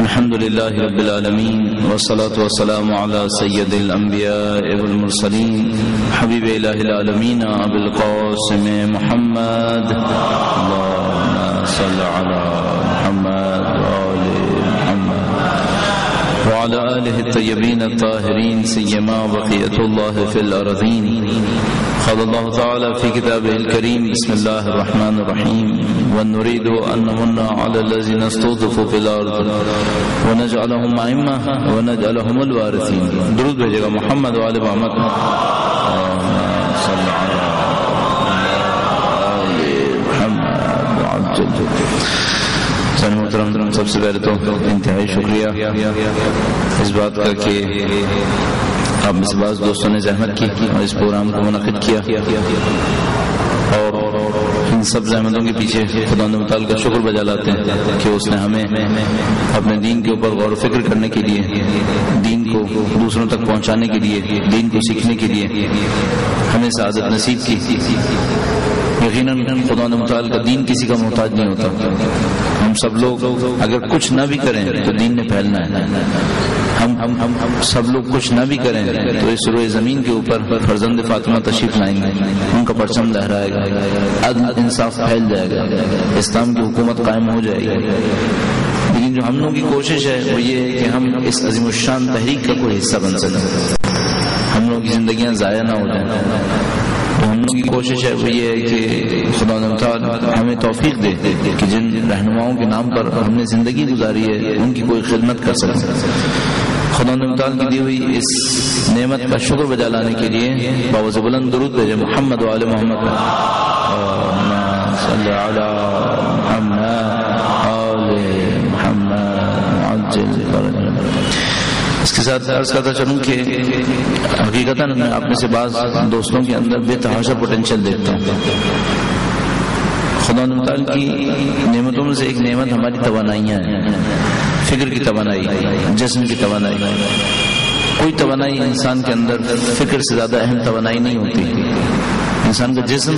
الحمد لله رب العالمين والصلاة والسلام على سيد الأنبياء والمرسلين حبيب إله العالمين أبي القاسم محمد اللهم صل على محمد وآل محمد وعلى آله الطيبين الطاهرين سيما بقية الله في الأرضين. قال الله تعالى في كتابه الكريم بسم الله الرحمن الرحيم ونريد أن نمن على الذين استضعفوا في الأرض ونجعلهم أئمة ونجعلهم الوارثين. درود بھیجے گا محمد وآل محمد. صلی اللہ علیہ محمد. محترم سب سے پہلے تو انتہائی شکریہ اس بات کا کہ اب اس بعض دوستوں نے زحمت کی اور اس پروگرام کو منعقد کیا اور ان سب زحمتوں کے پیچھے خدا متعال کا شکر بجا لاتے ہیں کہ اس نے ہمیں اپنے دین کے اوپر غور و فکر کرنے کے لیے، دین کو دوسروں تک پہنچانے کے لیے، دین کو سیکھنے کے لیے ہمیں سعادت نصیب کی. یقیناً خدا متعال کا دین کسی کا محتاج نہیں ہوتا. ہم سب لوگ اگر کچھ نہ بھی کریں تو دین نے پھیلنا ہے. ہم سب لوگ کچھ نہ بھی کریں تو اس روئے زمین کے اوپر فرزند فاطمہ تشریف لائیں گے، ان کا پرچم لہرائے گا، عدل انصاف پھیل جائے گا، اسلام کی حکومت قائم ہو جائے گی. لیکن جو ہم لوگوں کی کوشش ہے وہ یہ ہے کہ ہم اس عظیم الشان تحریک کا کوئی حصہ بن سکیں، ہم لوگوں کی زندگیاں ضائع نہ ہو جائیں. ہم لوگوں کی کوشش ہے وہ یہ ہے کہ خدا تعالی ہمیں توفیق دے کہ جن رہنماؤں کے نام پر ہم نے زندگی گزاری ہے ان کی کوئی خدمت کر سکیں. خدا تعالی کی دی ہوئی اس نعمت کا شکر بجا لانے کے لیے باوز بلند درود بھیجے محمد وآل محمد. صلی علی محمد آل محمد. اس کے ساتھ عرض کرتا چلوں کہ حقیقتاً میں آپ میں سے بعض دوستوں کے اندر بے تحاشا پوٹینشیل دیکھتا ہوں. خدا تعالی کی نعمتوں میں سے ایک نعمت ہماری توانائیاں ہیں، فکر کی توانائی، جسم کی توانائی. کوئی توانائی انسان کے اندر فکر سے زیادہ اہم توانائی نہیں ہوتی. انسان کا جسم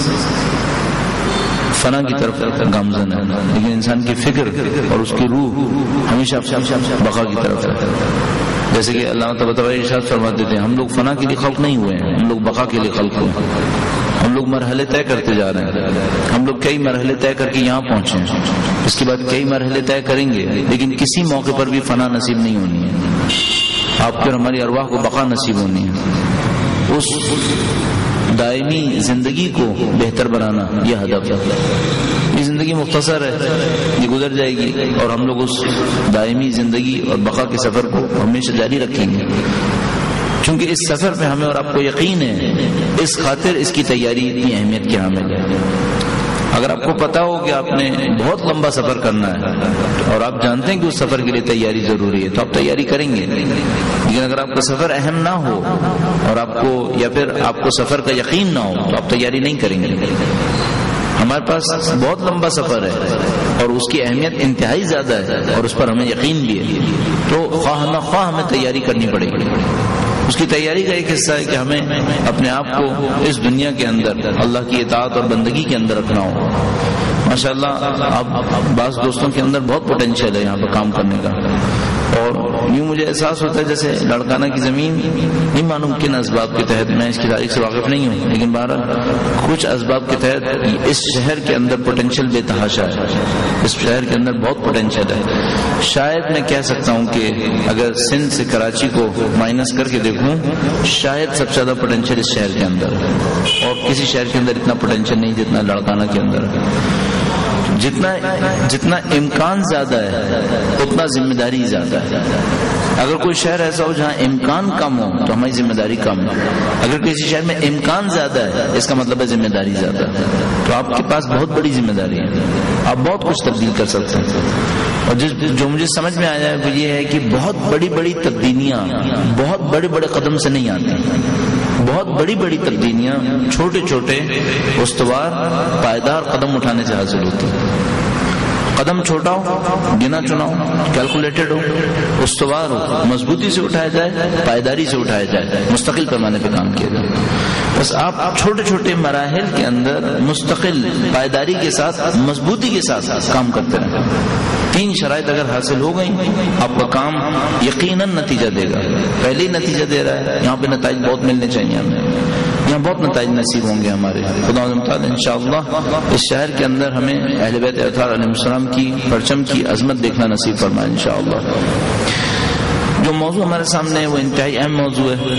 فنا کی طرف گامزن ہے لیکن انسان کی فکر اور اس کی روح ہمیشہ بقا کی طرف ہے. جیسے کہ اللہ تعالی ارشاد فرماتے تھے ہم لوگ فنا کے لیے خلق نہیں ہوئے ہیں، ہم لوگ بقا کے لیے خلق ہوئے ہیں. ہم لوگ مرحلے طے کرتے جا رہے ہیں، ہم لوگ کئی مرحلے طے کر کے یہاں پہنچے ہیں، اس کے بعد کئی مرحلے طے کریں گے لیکن کسی موقع پر بھی فنا نصیب نہیں ہونی ہے. آپ کی اور ہماری ارواح کو بقا نصیب ہونی ہے. اس دائمی زندگی کو بہتر بنانا یہ ہدف ہے. یہ زندگی مختصر ہے، یہ گزر جائے گی اور ہم لوگ اس دائمی زندگی اور بقا کے سفر کو ہمیشہ جاری رکھیں گے کیونکہ اس سفر پہ ہمیں اور آپ کو یقین ہے. اس خاطر اس کی تیاری اتنی اہمیت کی حامل ہے. اگر آپ کو پتا ہو کہ آپ نے بہت لمبا سفر کرنا ہے اور آپ جانتے ہیں کہ اس سفر کے لیے تیاری ضروری ہے تو آپ تیاری کریں گے. لیکن اگر آپ کا سفر اہم نہ ہو اور آپ کو یا پھر آپ کو سفر کا یقین نہ ہو تو آپ تیاری نہیں کریں گے. ہمارے پاس بہت لمبا سفر ہے اور اس کی اہمیت انتہائی زیادہ ہے اور اس پر ہمیں یقین بھی ہے تو خواہ نہ خواہ ہمیں تیاری کرنی پڑے گی. اس کی تیاری کا ایک حصہ ہے کہ ہمیں اپنے آپ کو اس دنیا کے اندر اللہ کی اطاعت اور بندگی کے اندر رکھنا ہو. ماشاءاللہ اب بعض دوستوں کے اندر بہت پوٹینشیل ہے یہاں پر کام کرنے کا اور یوں مجھے احساس ہوتا ہے جیسے لڑکانہ کی زمین نہیں معلوم کن اسباب کے تحت، میں اس کی تاریخ سے واقف نہیں ہوں لیکن بہرحال کچھ اسباب کے تحت اس شہر کے اندر پوٹینشیل بے تحاشا ہے. اس شہر کے اندر بہت پوٹینشیل ہے. شاید میں کہہ سکتا ہوں کہ اگر سندھ سے کراچی کو مائنس کر کے دیکھوں شاید سب سے زیادہ پوٹینشیل اس شہر کے اندر ہے اور کسی شہر کے اندر اتنا پوٹینشیل نہیں جتنا لڑکانہ کے اندر ہے. جتنا امکان زیادہ ہے اتنا ذمہ داری زیادہ ہے. اگر کوئی شہر ایسا ہو جہاں امکان کم ہو تو ہماری ذمہ داری کم ہے. اگر کسی شہر میں امکان زیادہ ہے اس کا مطلب ہے ذمہ داری زیادہ ہے. تو آپ کے پاس بہت بڑی ذمہ داری ہے، آپ بہت کچھ تبدیل کر سکتے ہیں. اور جو مجھے سمجھ میں آیا ہے وہ یہ ہے کہ بہت بڑی بڑی تبدیلیاں بہت بڑے بڑے قدم سے نہیں آتی. بہت بڑی بڑی تبدیلیاں چھوٹے چھوٹے استوار پائیدار قدم اٹھانے سے حاصل ہوتی ہیں. قدم چھوٹا ہو، گنا چنا ہو، کیلکولیٹڈ ہو، استوار ہو، مضبوطی سے اٹھایا جائے، پائیداری سے اٹھایا جائے، مستقل پیمانے پہ کام کیا جائے. بس آپ چھوٹے چھوٹے مراحل کے اندر مستقل پائیداری کے ساتھ مضبوطی کے ساتھ کام کرتے رہیں. 3 شرائط اگر حاصل ہو گئی آپ کا کام یقیناً نتیجہ دے گا. پہلے ہی نتیجہ دے رہا ہے. یہاں پہ نتائج بہت ملنے چاہیے ہمیں, یہاں بہت نتائج نصیب ہوں گے ہمارے. خدا تعالیٰ انشاءاللہ اس شہر کے اندر ہمیں اہل بیت اطہار علیہ السلام کی پرچم کی عظمت دیکھنا نصیب فرمائے انشاءاللہ. جو موضوع ہمارے سامنے ہے وہ انتہائی اہم موضوع ہے,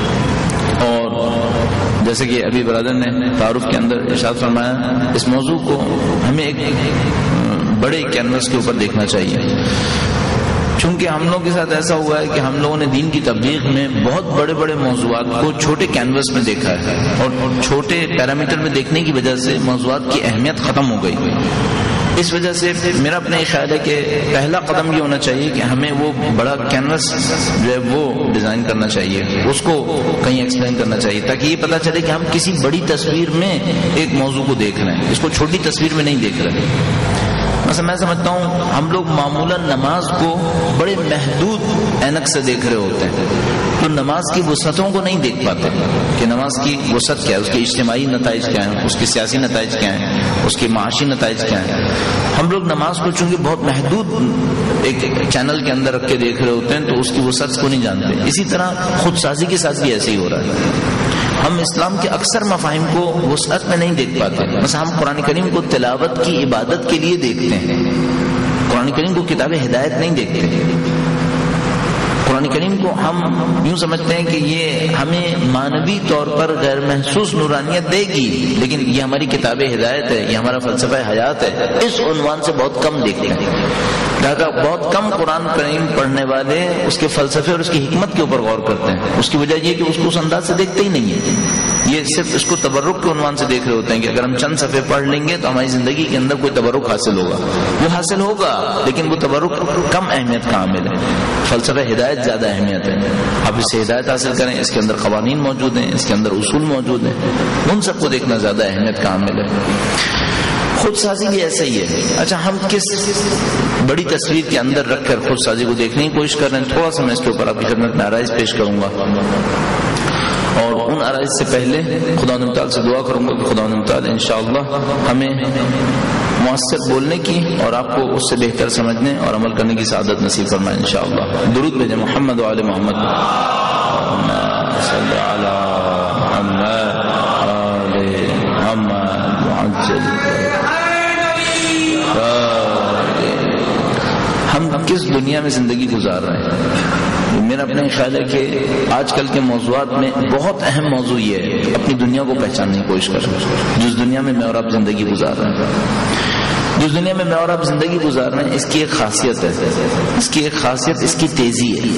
اور جیسے کہ ابھی برادر نے تعارف کے اندر ارشاد فرمایا, اس موضوع کو ہمیں ایک بڑے کینوس کے اوپر دیکھنا چاہیے. چونکہ ہم لوگوں کے ساتھ ایسا ہوا ہے کہ ہم لوگوں نے دین کی تبلیغ میں بہت بڑے بڑے موضوعات کو چھوٹے کینوس میں دیکھا ہے, اور چھوٹے پیرامیٹر میں دیکھنے کی وجہ سے موضوعات کی اہمیت ختم ہو گئی. اس وجہ سے میرا اپنا یہ خیال ہے کہ پہلا قدم یہ ہونا چاہیے کہ ہمیں وہ بڑا کینوس جو ہے وہ ڈیزائن کرنا چاہیے, اس کو کہیں ایکسپلین کرنا چاہیے, تاکہ یہ پتہ چلے کہ ہم کسی بڑی تصویر میں ایک موضوع کو دیکھ رہے ہیں, اس کو چھوٹی تصویر میں نہیں دیکھ رہے. مثلا میں سمجھتا ہوں ہم لوگ معمولاً نماز کو بڑے محدود اینک سے دیکھ رہے ہوتے ہیں, تو نماز کی وسعتوں کو نہیں دیکھ پاتے کہ نماز کی وسعت کیا ہے, اس کے اجتماعی نتائج کیا ہیں, اس کے سیاسی نتائج کیا ہیں, اس کے معاشی نتائج کیا ہیں. ہم لوگ نماز کو چونکہ بہت محدود ایک چینل کے اندر رکھ کے دیکھ رہے ہوتے ہیں تو اس کی وسعت کو نہیں جانتے. اسی طرح خود سازی کے ساتھ بھی ایسے ہی ہو رہا ہے. ہم اسلام کے اکثر مفاہیم کو وسعت میں نہیں دیکھ پاتے. مثلا ہم قرآن کریم کو تلاوت کی عبادت کے لیے دیکھتے ہیں, قرآن کریم کو کتاب ہدایت نہیں دیکھتے. قرآن کریم کو ہم یوں سمجھتے ہیں کہ یہ ہمیں مانوی طور پر غیر محسوس نورانیت دے گی, لیکن یہ ہماری کتاب ہدایت ہے, یہ ہمارا فلسفہ حیات ہے. اس عنوان سے بہت کم دیکھتے ہیں. بہت کم قرآن کریم پڑھنے والے اس کے فلسفے اور اس کی حکمت کے اوپر غور کرتے ہیں. اس کی وجہ یہ کہ اس کو اس انداز سے دیکھتے ہی نہیں ہے, یہ صرف اس کو تبرک کے عنوان سے دیکھ رہے ہوتے ہیں کہ اگر ہم چند صفحے پڑھ لیں گے تو ہماری زندگی کے اندر کوئی تبرک حاصل ہوگا. وہ حاصل ہوگا لیکن وہ تبرک کم اہمیت کا حامل ہے. فلسفہ ہدایت زیادہ اہمیت ہے. آپ اس سے ہدایت حاصل کریں, اس کے اندر قوانین موجود ہیں, اس کے اندر اصول موجود ہیں, ان سب کو دیکھنا زیادہ اہمیت کا حامل ہے. خود سازی بھی ایسا ہی ہے. اچھا, ہم کس بڑی تصویر کے اندر رکھ کر خود سازی کو دیکھنے کی کوشش کر رہے ہیں. تھوڑا سا میں اس کے اوپر آپ کی خدمت میں آرائز پیش کروں گا, اور ان آرائز سے پہلے خدا تعالیٰ سے دعا کروں گا کہ خدا تعالیٰ انشاءاللہ ہمیں مؤثر بولنے کی اور آپ کو اس سے بہتر سمجھنے اور عمل کرنے کی سعادت نصیب فرمائے انشاءاللہ. درود بھیجیں محمد وعلی محمد. صلی علی محمد آل محمد معجل. ہم کس دنیا میں زندگی گزار رہے ہیں؟ میرا اپنا خیال ہے کہ آج کل کے موضوعات میں بہت اہم موضوع یہ ہے کہ اپنی دنیا کو پہچاننے کی کوشش کریں. جس دنیا میں اور آپ زندگی گزار رہے ہیں, جس دنیا میں اور آپ زندگی گزار رہے ہیں, اس کی ایک خاصیت ہے. اس کی ایک خاصیت اس کی تیزی ہے.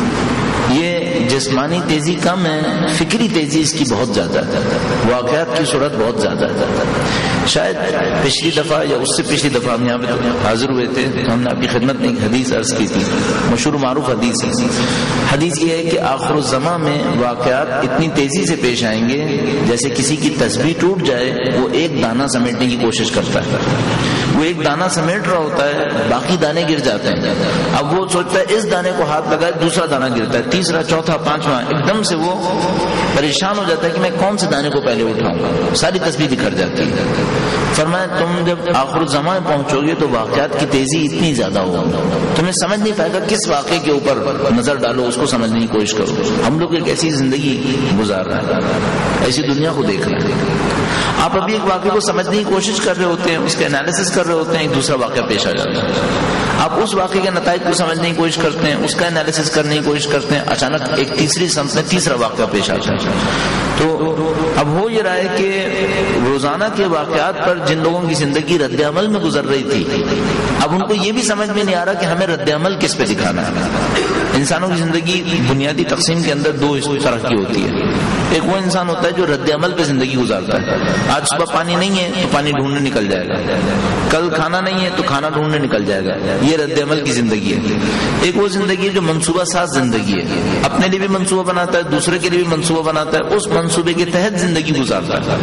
یہ جسمانی تیزی کم ہے, فکری تیزی اس کی بہت زیادہ ہے. واقعات کی صورت بہت زیادہ ہے. شاید پچھلی دفعہ یا اس سے پچھلی دفعہ ہم یہاں پہ حاضر ہوئے تھے تو ہم نے آپ کی خدمت میں ایک حدیث عرض کی تھی, مشہور معروف حدیث ہے. حدیث یہ ہے کہ آخر الزمان میں واقعات اتنی تیزی سے پیش آئیں گے جیسے کسی کی تسبیح ٹوٹ جائے, وہ ایک دانہ سمیٹنے کی کوشش کرتا ہے. وہ ایک دانہ سمیٹ رہا ہوتا ہے, باقی دانے گر جاتے ہیں. اب وہ سوچتا ہے اس دانے کو ہاتھ لگائے, دوسرا دانہ گرتا ہے, تیسرا, چوتھا, پانچواں. ایک دم سے وہ پریشان ہو جاتا ہے کہ میں کون سے دانے کو پہلے اٹھاؤں گا. ساری تسبیح بکھر جاتی ہے. فرمایا تم جب آخر الزمان پہنچو گے تو واقعات کی تیزی اتنی زیادہ ہوگی تمہیں سمجھ نہیں پائے گا کس واقعے کے اوپر نظر ڈالو, اس کو سمجھنے کی کوشش کرو. ہم لوگ ایک ایسی زندگی گزار رہے ہیں, ایسی دنیا کو دیکھ رہے ہیں. آپ ابھی ایک واقعے کو سمجھنے کی کوشش کر رہے ہوتے ہیں, اس کے انالیسس کر رہے ہوتے ہیں, ایک دوسرا واقعہ پیش آ جاتا ہے. آپ اس واقعے کے نتائج کو سمجھنے کی کوشش کرتے ہیں, اس کا انالیسس کرنے کی کوشش کرتے ہیں, اچانک ایک تیسری سمت میں تیسرا واقعہ پیش آ جاتا ہے. تو اب ہو یہ رہا ہے کہ روزانہ کے واقعات پر جن لوگوں کی زندگی رد عمل میں گزر رہی تھی, اب ان کو یہ بھی سمجھ میں نہیں آ رہا کہ ہمیں رد عمل کس پہ دکھانا ہے. انسانوں کی زندگی بنیادی تقسیم کے اندر دو اس طرح کی ہوتی ہے. ایک وہ انسان ہوتا ہے جو رد عمل پہ زندگی گزارتا ہے. آج صبح پانی نہیں ہے تو پانی ڈھونڈنے نکل جائے گا, کل کھانا نہیں ہے تو کھانا ڈھونڈنے نکل جائے گا. یہ رد عمل کی زندگی ہے. ایک وہ زندگی ہے جو منصوبہ ساز زندگی ہے, اپنے لیے بھی منصوبہ بناتا ہے, دوسرے کے لیے بھی منصوبہ بناتا ہے, اس منصوبے کے تحت زندگی گزارتا ہے.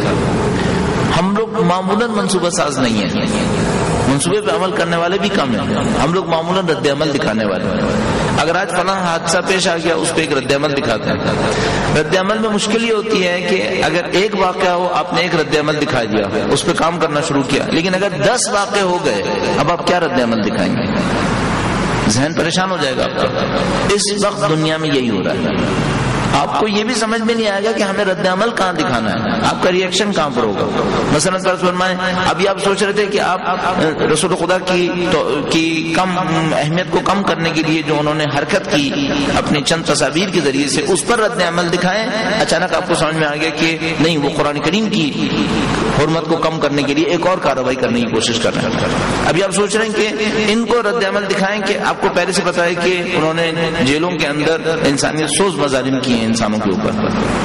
ہم لوگ معمولاً منصوبہ ساز نہیں ہیں, منصوبے پہ عمل کرنے والے بھی کم ہیں. ہم لوگ معمولاً رد عمل دکھانے والے ہیں. اگر آج فلاں حادثہ پیش آ گیا، اس پہ ایک رد عمل دکھاتے ہیں. رد عمل میں مشکل یہ ہوتی ہے کہ اگر ایک واقعہ ہو، آپ نے ایک رد عمل دکھا دیا، اس پہ کام کرنا شروع کیا، لیکن اگر 10 واقعے ہو گئے، اب آپ کیا رد عمل دکھائیں گے؟ ذہن پریشان ہو جائے گا آپ کا. اس وقت دنیا میں یہی ہو رہا ہے. آپ کو یہ بھی سمجھ میں نہیں آئے گا کہ ہمیں رد عمل کہاں دکھانا ہے، آپ کا ریئیکشن کہاں پر ہوگا. مثلا فرض فرمائیں ابھی آپ سوچ رہے تھے کہ آپ رسول خدا کی کم اہمیت کو کم کرنے کے لیے جو انہوں نے حرکت کی اپنی چند تصاویر کے ذریعے سے، اس پر رد عمل دکھائیں. اچانک آپ کو سمجھ میں آ گیا کہ نہیں، وہ قرآن کریم کی حرمت کو کم کرنے کے لیے ایک اور کارروائی کرنے کی کوشش کر رہے ہیں. ابھی آپ سوچ رہے ہیں کہ ان کو رد عمل دکھائیں کہ آپ کو پہلے سے پتا ہے کہ انہوں نے جیلوں کے اندر انسانیت سوز مظالم کیے انسانوں کے اوپر.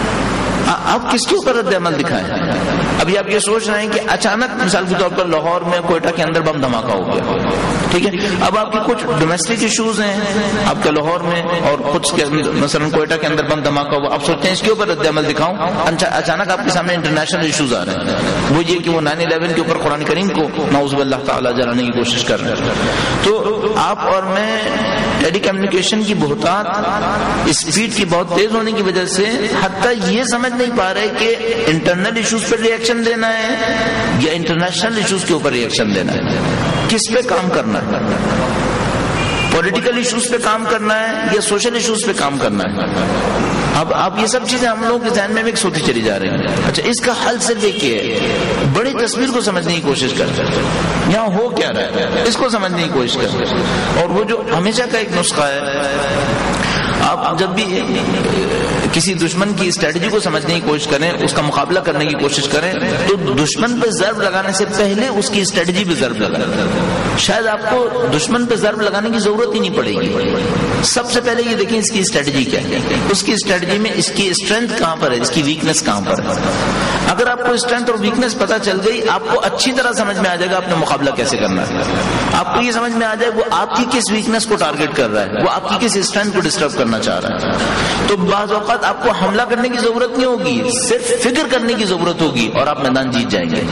آپ کس کے اوپر رد عمل دکھائیں؟ ابھی آپ یہ سوچ رہے ہیں کہ اچانک مثال کے طور پر لاہور میں کوئٹہ کے اندر بم دھماکہ ہو گیا، ٹھیک ہے، اب آپ کے کچھ ڈومیسٹک ایشوز ہیں آپ کے لاہور میں اور کچھ مثلا کوئٹہ کے اندر بم دھماکہ ہوا، آپ سوچتے ہیں اس کے اوپر رد عمل دکھاؤں. اچانک آپ کے سامنے انٹرنیشنل ایشوز آ رہے ہیں، وہ یہ کہ وہ 9/11 کے اوپر قرآن کریم کو نعوذ باللہ تعالی جلانے کی کوشش کر رہے ہیں. تو آپ اور میں ٹیلی کمیونیکیشن کی بہتات اسپیڈ کی بہت تیز ہونے کی وجہ سے حتیٰ یہ سمجھ نہیں پا رہے کہ انٹرنل ایشوز پر ریئیکشن دینا ہے یا انٹرنیشنل ایشوز کے اوپر ریئیکشن دینا ہے، کس پہ کام کرنا ہے، پولیٹیکل ایشوز پہ کام کرنا ہے یا سوشل ایشوز پہ کام کرنا ہے. اب آپ یہ سب چیزیں ہم لوگوں کے ذہن میں مکس ہوتی چلی جا رہی ہیں. اچھا، اس کا حل صرف ایک ہے، بڑی تصویر کو سمجھنے کی کوشش کرتے ہیں، یہاں ہو کیا رہا ہے اس کو سمجھنے کی کوشش کرتے ہیں. اور وہ جو ہمیشہ کا ایک نسخہ ہے، آپ جب بھی کسی دشمن کی اسٹریٹجی کو سمجھنے کی کوشش کریں، اس کا مقابلہ کرنے کی کوشش کریں، تو دشمن پہ ضرب لگانے سے پہلے اس کی اسٹریٹجی پہ ضرب لگائیں. شاید آپ کو دشمن پہ ضرب لگانے کی ضرورت ہی نہیں پڑے گی. سب سے پہلے یہ دیکھیں اس کی اسٹریٹجی کیا ہے، اس کی اسٹریٹجی میں اس کی اسٹرینتھ کہاں پر ہے، اس کی ویکنس کہاں پر ہے. اگر آپ کو اسٹرینتھ اور ویکنس پتہ چل گئی، آپ کو اچھی طرح سمجھ میں آ جائے گا اپنا مقابلہ کیسے کرنا ہے. آپ کو یہ سمجھ میں آ جائے وہ آپ کی کس ویکنس کو ٹارگٹ کر رہا ہے، وہ آپ کی کس اسٹرینتھ کو ڈسٹرب کرنا چاہ رہا ہے. تو بعض اوقات آپ کو حملہ کرنے کی ضرورت نہیں ہوگی، صرف فکر کرنے کی ضرورت ہوگی اور آپ میدان جیت جائیں گے.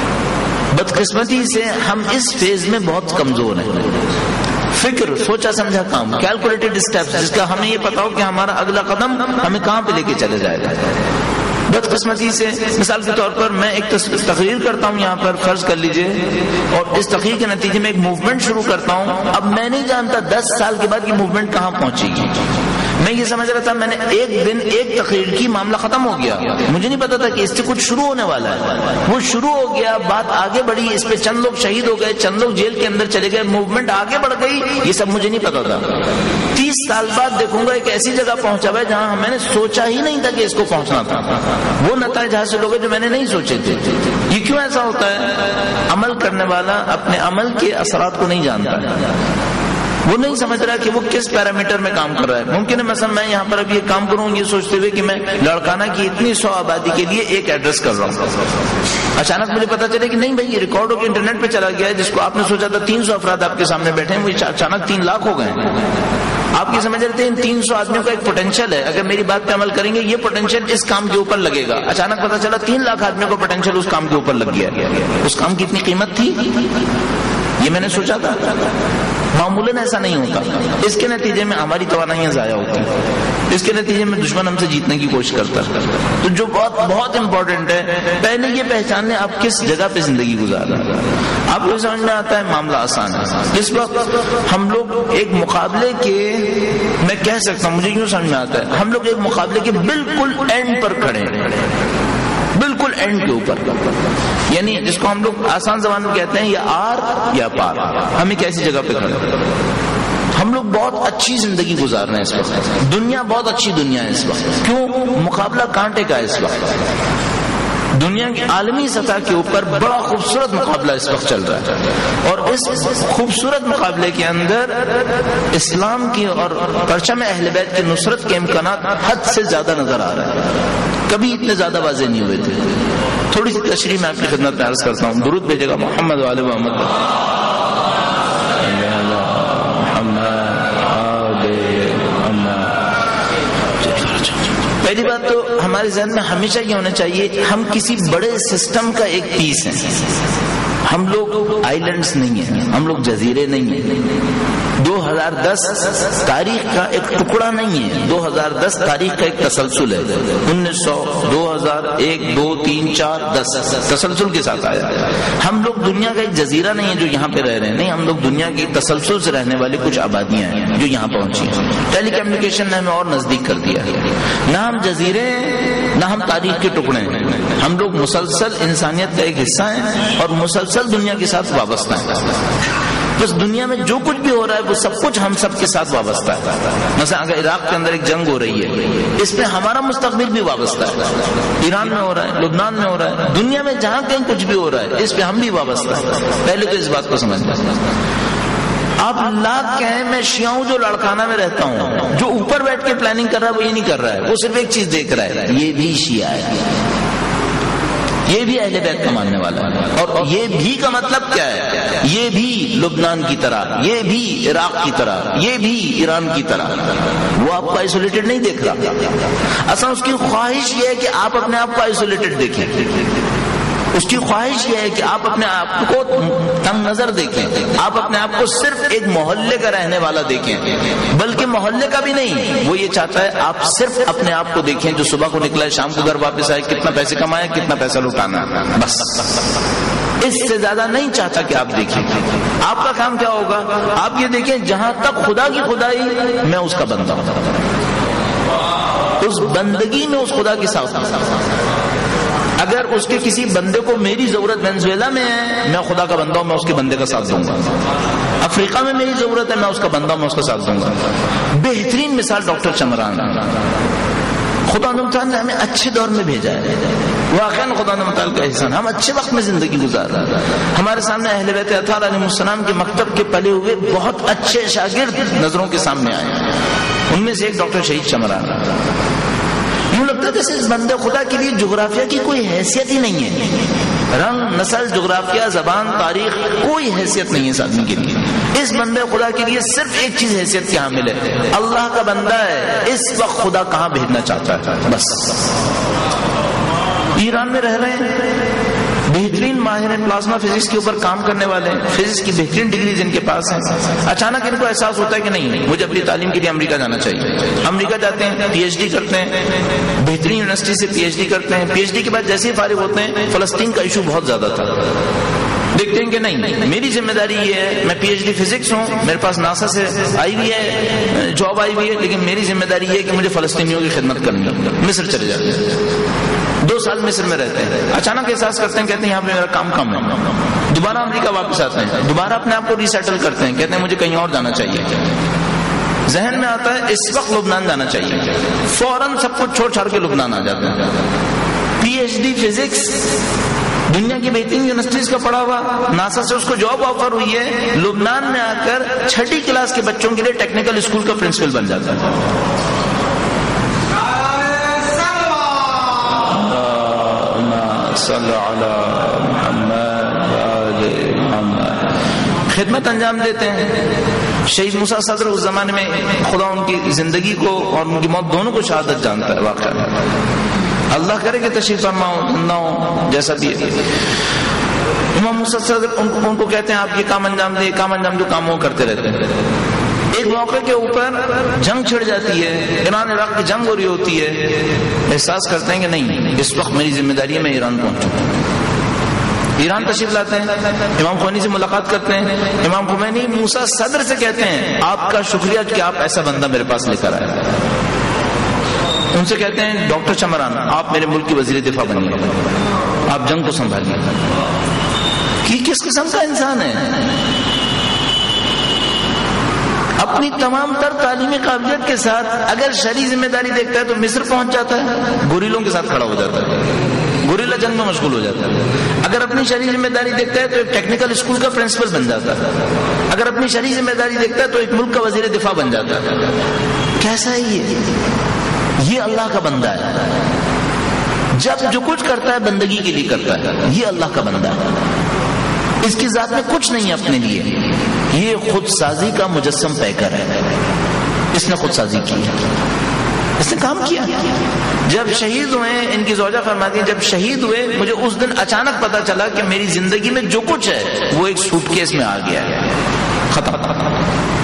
بدقسمتی سے ہم اس فیز میں بہت کمزور ہیں. فکر، سوچا سمجھا کام، کیلکولیٹڈ اسٹیپس، جس کا ہمیں یہ پتا ہو کہ ہمارا اگلا قدم ہمیں کہاں پہ لے کے چلے جائے گا. بدقسمتی سے مثال کے طور پر میں ایک تقریر کرتا ہوں یہاں پر، فرض کر لیجئے، اور اس تقریر کے نتیجے میں ایک موومنٹ شروع کرتا ہوں. اب میں نہیں جانتا 10 سال کے بعد یہ موومنٹ کہاں پہنچے گی. میں یہ سمجھ رہا تھا میں نے ایک دن ایک تقریر کی، معاملہ ختم ہو گیا. مجھے نہیں پتا تھا کہ اس سے کچھ شروع ہونے والا ہے. وہ شروع ہو گیا، بات آگے بڑھی، اس پہ چند لوگ شہید ہو گئے، چند لوگ جیل کے اندر چلے گئے، موومنٹ آگے بڑھ گئی. یہ سب مجھے نہیں پتا تھا. 30 سال بعد دیکھوں گا ایک ایسی جگہ پہنچا ہوا ہے جہاں میں نے سوچا ہی نہیں تھا کہ اس کو پہنچنا تھا. وہ نتائج حاصل ہو گئے جو میں نے نہیں سوچے تھے. یہ کیوں ایسا ہوتا ہے؟ عمل کرنے والا اپنے عمل کے اثرات کو نہیں جانتا، وہ نہیں سمجھ رہا کہ وہ کس پیرامیٹر میں کام کر رہا ہے. ممکن ہے مثلا میں یہاں پر اب یہ کام کروں یہ سوچتے ہوئے کہ میں لڑکانہ کی اتنی 100 آبادی کے لیے ایک ایڈریس کر رہا ہوں، اچانک مجھے پتا چلے کہ نہیں بھائی یہ ریکارڈ ہو کے انٹرنیٹ پہ چلا گیا ہے، جس کو آپ نے سوچا تھا 300 افراد آپ کے سامنے بیٹھے ہیں، وہ اچانک 3 لاکھ ہو گئے ہیں. آپ یہ سمجھ رہتے ہیں ان 300 آدمیوں کا ایک پوٹینشیل ہے، اگر میری بات پہ عمل کریں گے یہ پوٹینشیل اس کام کے اوپر لگے گا. اچانک پتا چلا 3 لاکھ آدمیوں کا پوٹینشیل اس کام کے اوپر لگ گیا. اس کام کی اتنی قیمت تھی، یہ میں نے سوچا تھا. معمولاً ایسا نہیں ہوتا. اس کے نتیجے میں ہماری توانائیاں ضائع ہوتی ہیں، اس کے نتیجے میں دشمن ہم سے جیتنے کی کوشش کرتا ہے. تو جو بہت امپورٹنٹ ہے، پہلے یہ پہچان لیں آپ کس جگہ پہ زندگی گزار رہے ہیں. آپ کو سمجھ میں آتا ہے معاملہ آسان ہے. اس وقت ہم لوگ ایک مقابلے کے، میں کہہ سکتا ہوں مجھے یوں سمجھ میں آتا ہے، ہم لوگ ایک مقابلے کے بالکل اینڈ پر کھڑے ہیں، بالکل اینڈ کے اوپر. یعنی جس کو ہم لوگ آسان زبان میں کہتے ہیں یا آر یا پار. ہم ایک ایسی جگہ پہ کھڑے ہیں. ہم لوگ بہت اچھی زندگی گزار رہے ہیں اس وقت. دنیا بہت اچھی دنیا ہے اس وقت. کیوں؟ مقابلہ کانٹے کا ہے اس وقت. دنیا کی عالمی سطح کے اوپر بڑا خوبصورت مقابلہ اس وقت چل رہا ہے، اور اس خوبصورت مقابلے کے اندر اسلام کی اور پرچم اہل بیت کی نصرت کے امکانات حد سے زیادہ نظر آ رہے ہیں. کبھی اتنے زیادہ واضح نہیں ہوئے تھے. تھوڑی سی تشریح میں آپ کی خدمت میں عرض کرتا ہوں. درود بھیجے گا محمد و آل محمد. پہلی بات تو ہمارے ذہن میں ہمیشہ یہ ہونا چاہیے ہم کسی بڑے سسٹم کا ایک پیس ہیں. ہم لوگ آئی لینڈز نہیں ہیں، ہم لوگ جزیرے نہیں ہیں. 2010 تاریخ کا ایک ٹکڑا نہیں ہے، 2010 تاریخ کا ایک تسلسل ہے. 1900 2001 2 3 4 10 تسلسل کے ساتھ آیا. ہم لوگ دنیا کا ایک جزیرہ نہیں ہے جو یہاں پہ رہ رہے ہیں، نہیں، ہم لوگ دنیا کی تسلسل سے رہنے والی کچھ آبادیاں ہیں جو یہاں پہنچی ہیں. ٹیلی کمیونیکیشن نے ہمیں اور نزدیک کر دیا ہے. نہ ہم جزیرے ہیں نہ ہم تاریخ کے ٹکڑے ہیں. ہم لوگ مسلسل انسانیت کا ایک حصہ ہیں اور مسلسل دنیا کے ساتھ وابستہ ہیں. بس دنیا میں جو کچھ بھی ہو رہا ہے وہ سب کچھ ہم سب کے ساتھ وابستہ ہے. مثلا اگر عراق کے اندر ایک جنگ ہو رہی ہے، اس پہ ہمارا مستقبل بھی وابستہ ہے. ایران میں ہو رہا ہے، لبنان میں ہو رہا ہے، دنیا میں جہاں کہیں کچھ بھی ہو رہا ہے اس پہ ہم بھی وابستہ ہیں. پہلے تو اس بات کو سمجھنا. آپ لاکھ کہیں میں شیعہ ہوں جو لاڑکانہ میں رہتا ہوں، جو اوپر بیٹھ کے پلاننگ کر رہا ہے وہ یہ نہیں کر رہا ہے، وہ صرف ایک چیز دیکھ رہا ہے، یہ بھی شیعہ ہے، یہ بھی اہل بیت کا ماننے والا ہے. اور یہ بھی کا مطلب کیا ہے؟ یہ بھی لبنان کی طرح، یہ بھی عراق کی طرح، یہ بھی ایران کی طرح. وہ آپ کو آئسولیٹڈ نہیں دیکھ رہا. اصلا اس کی خواہش یہ ہے کہ آپ اپنے آپ کو آئسولیٹڈ دیکھیں. اس کی خواہش یہ ہے کہ آپ اپنے آپ کو تنگ نظر دیکھیں، آپ اپنے آپ کو صرف ایک محلے کا رہنے والا دیکھیں، بلکہ محلے کا بھی نہیں. وہ یہ چاہتا ہے آپ صرف اپنے آپ کو دیکھیں جو صبح کو نکلا ہے، شام کو گھر واپس آئے، کتنا پیسے کمائے، کتنا پیسہ لٹانا، بس. اس سے زیادہ نہیں چاہتا کہ آپ دیکھیں. آپ کا کام کیا ہوگا؟ آپ یہ دیکھیں جہاں تک خدا کی خدائی، میں اس کا بندہ ہوں، اس بندگی میں اس خدا کی ساتھ. اگر اس کے کسی بندے کو میری ضرورت وینزویلا میں ہے، میں خدا کا بندہ ہوں، میں اس کے بندے کا ساتھ دوں گا. افریقہ میں میری ضرورت ہے، میں اس کا بندہ ہوں، میں اس کا ساتھ دوں گا. بہترین مثال ڈاکٹر چمران. خدا تعالیٰ نے ہمیں اچھے دور میں بھیجا ہے، واقعاً خدا تعالیٰ کا احسان. ہم اچھے وقت میں زندگی گزار رہے ہیں. ہمارے سامنے اہل بیت اطہار علیہ السلام کے مکتب کے پلے ہوئے بہت اچھے شاگرد نظروں کے سامنے آئے. ان میں سے ایک ڈاکٹر شہید چمران. یوں لگتا ہے جیسے اس بندے خدا کے لیے جغرافیہ کی کوئی حیثیت ہی نہیں ہے. رنگ، نسل، جغرافیہ، زبان، تاریخ، کوئی حیثیت نہیں ہے اس آدمی کے لیے. اس بندے خدا کے لیے صرف ایک چیز حیثیت کی حامل ہے، اللہ کا بندہ ہے. اس وقت خدا کہاں بھیجنا چاہتا ہے، بس. ایران میں رہ رہے ہیں، بہترین ماہر پلازما فزکس کے اوپر کام کرنے والے ہیں، فزکس کی بہترین ڈگریز ان کے پاس ہیں. اچانک ان کو احساس ہوتا ہے کہ نہیں، مجھے اپنی تعلیم کے لیے امریکہ جانا چاہیے. امریکہ جاتے ہیں، پی ایچ ڈی کرتے ہیں، بہترین یونیورسٹی سے پی ایچ ڈی کرتے ہیں. پی ایچ ڈی کے بعد جیسے ہی فارغ ہوتے ہیں، فلسطین کا ایشو بہت زیادہ تھا. دیکھتے ہیں کہ نہیں، میری ذمہ داری یہ ہے، میں پی ایچ ڈی فزکس ہوں، میرے پاس ناسا سے آئی ہوئی ہے، جاب آئی ہوئی ہے، لیکن میری ذمہ داری یہ ہے کہ مجھے فلسطینیوں کی خدمت کرنی ہے. مصر چلے جاتے ہیں، 2 سال مصر میں رہتے ہیں. اچانک احساس کرتے ہیں، کہتے ہیں یہاں پہ میرا کام کم ہے. دوبارہ امریکہ واپس آتے ہیں، دوبارہ اپنے آپ کو ریسیٹل کرتے ہیں، کہتے ہیں مجھے کہیں اور جانا چاہیے. ذہن میں آتا ہے اس وقت لبنان جانا چاہیے. فوراً سب کچھ چھوڑ چھاڑ کے لبنان آ جاتے ہیں. پی ایچ ڈی فزکس دنیا کی بہترین یونیورسٹیز کا پڑھا ہوا، ناسا سے اس کو جاب آفر ہوئی ہے، لبنان میں آ کر 6ٹھی کلاس کے بچوں کے لیے ٹیکنیکل اسکول کا پرنسپل بن جاتا ہے. خدمت انجام دیتے ہیں. شہید موسیٰ صدر اس زمانے میں خدا ان کی زندگی کو اور ان کی موت دونوں کو شہادت جانتا ہے. واقعا اللہ کرے کہ تشریف فرما نہ ہو، جیسا بھی ہے. امام موسیٰ صدر ان کو کہتے ہیں آپ یہ کام انجام دیں، کام انجام، جو کام وہ کرتے رہتے ہیں. ایک موقع کے اوپر جنگ چھڑ جاتی ہے، ایران عراق کی جنگ ہو رہی ہوتی ہے. احساس کرتے ہیں کہ نہیں، اس وقت میری ذمہ داری ہے، میں ایران پہنچوں. ایران تشریف لاتے ہیں، امام خمینی سے ملاقات کرتے ہیں. امام خمینی موسیٰ صدر سے کہتے ہیں آپ کا شکریہ کہ آپ ایسا بندہ میرے پاس لے کر آئے. ان سے کہتے ہیں ڈاکٹر چمران آپ میرے ملک کی وزیر دفاع بنیے، آپ جنگ کو سنبھالیے. کہ کس قسم کا انسان ہے، اپنی تمام تر تعلیمی قابلیت کے ساتھ اگر شرعی ذمہ داری دیکھتا ہے تو مصر پہنچ جاتا ہے، گوریلوں کے ساتھ کھڑا ہو جاتا ہے، گوریلا جنگ میں مشغول ہو جاتا ہے. اگر اپنی شرعی ذمہ داری دیکھتا ہے تو ایک ٹیکنیکل اسکول کا پرنسپل بن جاتا ہے. اگر اپنی شرعی ذمہ داری دیکھتا ہے تو ایک ملک کا وزیر دفاع بن جاتا ہے. کیسا ہے یہ اللہ کا بندہ ہے. جب جو کچھ کرتا ہے بندگی کے لیے کرتا ہے. یہ اللہ کا بندہ ہے، اس کی ذات میں کچھ نہیں اپنے لیے. یہ خود سازی کا مجسم پیکر ہے. اس نے خود سازی کی ہے، اس نے کام کیا. جب شہید ہوئے، ان کی زوجہ فرماتی ہیں جب شہید ہوئے مجھے اس دن اچانک پتا چلا کہ میری زندگی میں جو کچھ ہے وہ ایک سوٹ کیس میں آ گیا ہے، ختم.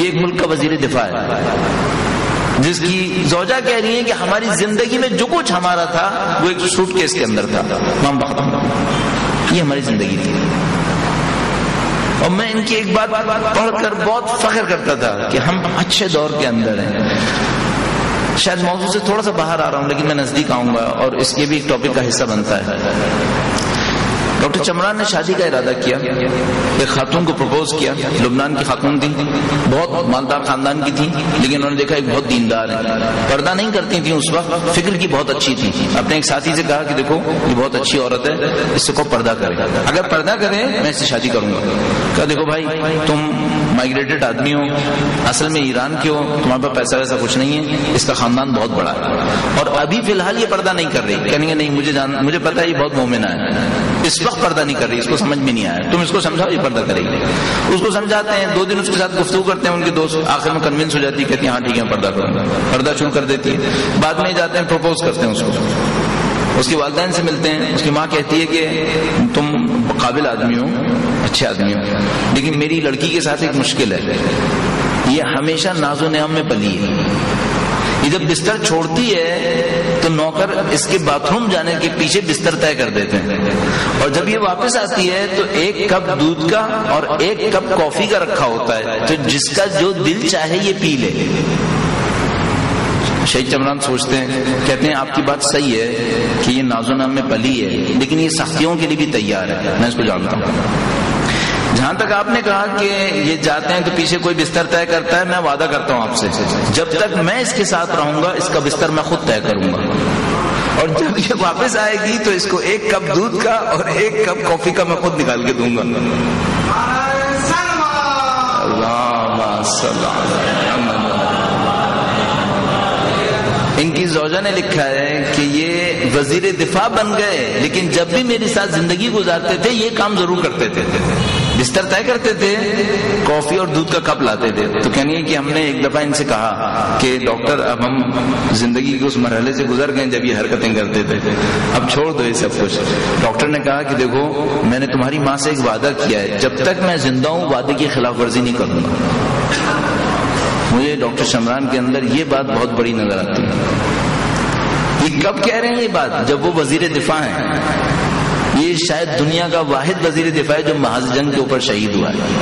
یہ ایک ملک کا وزیر دفاع ہے جس کی زوجہ کہہ رہی ہیں کہ ہماری زندگی میں جو کچھ ہمارا تھا وہ ایک سوٹ کیس کے اندر تھا، یہ ہماری زندگی تھی. اور میں ان کی ایک بات پڑھ کر بہت فخر کرتا تھا کہ ہم اچھے دور کے اندر ہیں. شاید موضوع سے تھوڑا سا باہر آ رہا ہوں لیکن میں نزدیک آؤں گا اور اس کے بھی ایک ٹاپک کا حصہ بنتا ہے. ڈاکٹر چمران نے شادی کا ارادہ کیا، ایک خاتون کو پرپوز کیا. لبنان کی خاتون تھی، بہت مالدار خاندان کی تھی، لیکن انہوں نے دیکھا ایک بہت دیندار ہے، پردہ نہیں کرتی تھی اس وقت، فکر کی بہت اچھی تھی. اپنے ایک ساتھی سے کہا کہ دیکھو یہ بہت اچھی عورت ہے، اس سے کو پردہ کرے، اگر پردہ کرے میں اس سے شادی کروں گا. کہا دیکھو بھائی تم مائگریٹڈ آدمی ہو، اصل میں ایران کے ہو، تمہارے پاس پیسہ ویسا کچھ نہیں ہے، اس کا خاندان بہت بڑا ہے اور ابھی فی الحال یہ پردہ نہیں کر رہی. کہیں گے نہیں مجھے پتا ہے یہ بہت مومنہ ہے، اس وقت پردہ نہیں کر رہی، اس کو سمجھ میں نہیں آیا، تم اس کو سمجھاؤ یہ پردہ کرے گی. اس کو سمجھاتے ہیں، 2 دن اس کے ساتھ گفتگو کرتے ہیں ان کے دوست، آخر میں کنونس ہو جاتی ہے، کہتی ہیں ہاں ٹھیک ہے پردہ کروں گا، پردہ چون کر دیتی ہے. بعد میں جاتے ہیں پروپوز کرتے ہیں اس کو، اس کی والدین سے ملتے ہیں. اس کی ماں کہتی ہے کہ تم قابل آدمی ہو، اچھے آدمی ہو، لیکن میری لڑکی کے ساتھ ایک مشکل ہے، یہ ہمیشہ ناز و نعم میں پلی ہے. یہ جب بستر چھوڑتی ہے تو نوکر اس کے باتھ روم جانے کے پیچھے بستر طے کر دیتے ہیں، اور جب یہ واپس آتی ہے تو 1 کپ دودھ کا اور 1 کپ کافی کا رکھا ہوتا ہے، تو جس کا جو دل چاہے یہ پی لے. شہید چمران سوچتے ہیں، کہتے ہیں آپ کی بات صحیح ہے کہ یہ ناز و نعم میں پلی ہے، لیکن یہ سختیوں کے لیے بھی تیار ہے، میں اس کو جانتا ہوں. جہاں تک آپ نے کہا کہ یہ جاتے ہیں تو پیچھے کوئی بستر طے کرتا ہے، میں وعدہ کرتا ہوں آپ سے جب تک میں اس کے ساتھ رہوں گا اس کا بستر میں خود طے کروں گا، اور جب یہ واپس آئے گی تو اس کو 1 کپ دودھ کا اور 1 کپ کافی کا میں خود نکال کے دوں گا. اللہم صل علی محمد. ان کی زوجہ نے لکھا ہے کہ یہ وزیر دفاع بن گئے لیکن جب بھی میرے ساتھ زندگی گزارتے تھے یہ کام ضرور کرتے تھے، بستر طے کرتے تھے، کافی اور دودھ کا کپ لاتے تھے. تو کہنی ہے کہ ہم نے ایک دفعہ ان سے کہا کہ ڈاکٹر اب ہم زندگی کے اس مرحلے سے گزر گئے جب یہ حرکتیں کرتے تھے، اب چھوڑ دو یہ سب کچھ. ڈاکٹر نے کہا کہ دیکھو میں نے تمہاری ماں سے ایک وعدہ کیا ہے، جب تک میں زندہ ہوں وعدے کی خلاف ورزی نہیں کروں گا. مجھے ڈاکٹر چمران کے اندر یہ بات بہت بڑی نظر آتی ہے. یہ کب کہہ رہے ہیں یہ بات؟ جب وہ وزیر دفاع ہیں. یہ شاید دنیا کا واحد وزیر دفاع ہے جو محاذ جنگ کے اوپر شہید ہوا ہے.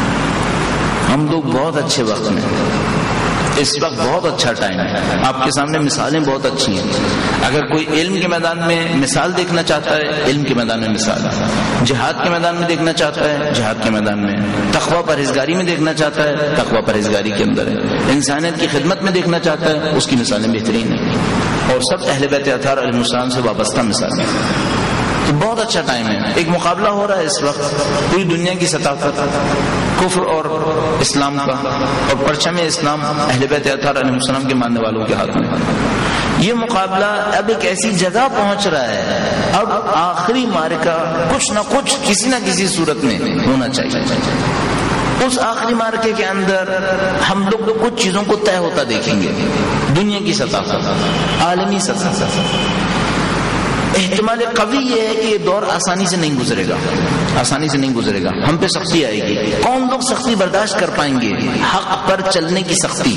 ہم لوگ بہت اچھے وقت میں، اس وقت بہت اچھا ٹائم ہے. آپ کے سامنے مثالیں بہت اچھی ہیں. اگر کوئی علم کے میدان میں مثال دیکھنا چاہتا ہے، علم کے میدان میں مثال ہے. جہاد کے میدان میں دیکھنا چاہتا ہے، جہاد کے میدان میں. تقویٰ پرہیزگاری میں دیکھنا چاہتا ہے، تقویٰ پرہیزگاری کے اندر ہے. انسانیت کی خدمت میں دیکھنا چاہتا ہے، اس کی مثالیں بہترین ہیں، اور سب اہل بیت اطہار علیہ السلام سے وابستہ مثالیں. تو بہت اچھا ٹائم ہے. ایک مقابلہ ہو رہا ہے اس وقت پوری دنیا کی سطح پر کفر اور اسلام کا، اور پرچم اسلام اہل بیت اطہار علیہ السلام کے ماننے والوں کے ہاتھ میں. یہ مقابلہ اب ایک ایسی جگہ پہنچ رہا ہے، اب آخری معرکہ کچھ نہ کچھ کسی نہ کسی صورت میں ہونا چاہیے. اس آخری معرکے کے اندر ہم لوگ کچھ چیزوں کو طے ہوتا دیکھیں گے دنیا کی سطح پر، عالمی سطح پر. احتمال قوی یہ ہے کہ یہ دور آسانی سے نہیں گزرے گا، آسانی سے نہیں گزرے گا. ہم پہ سختی آئے گی. کون لوگ سختی برداشت کر پائیں گے؟ حق پر چلنے کی سختی.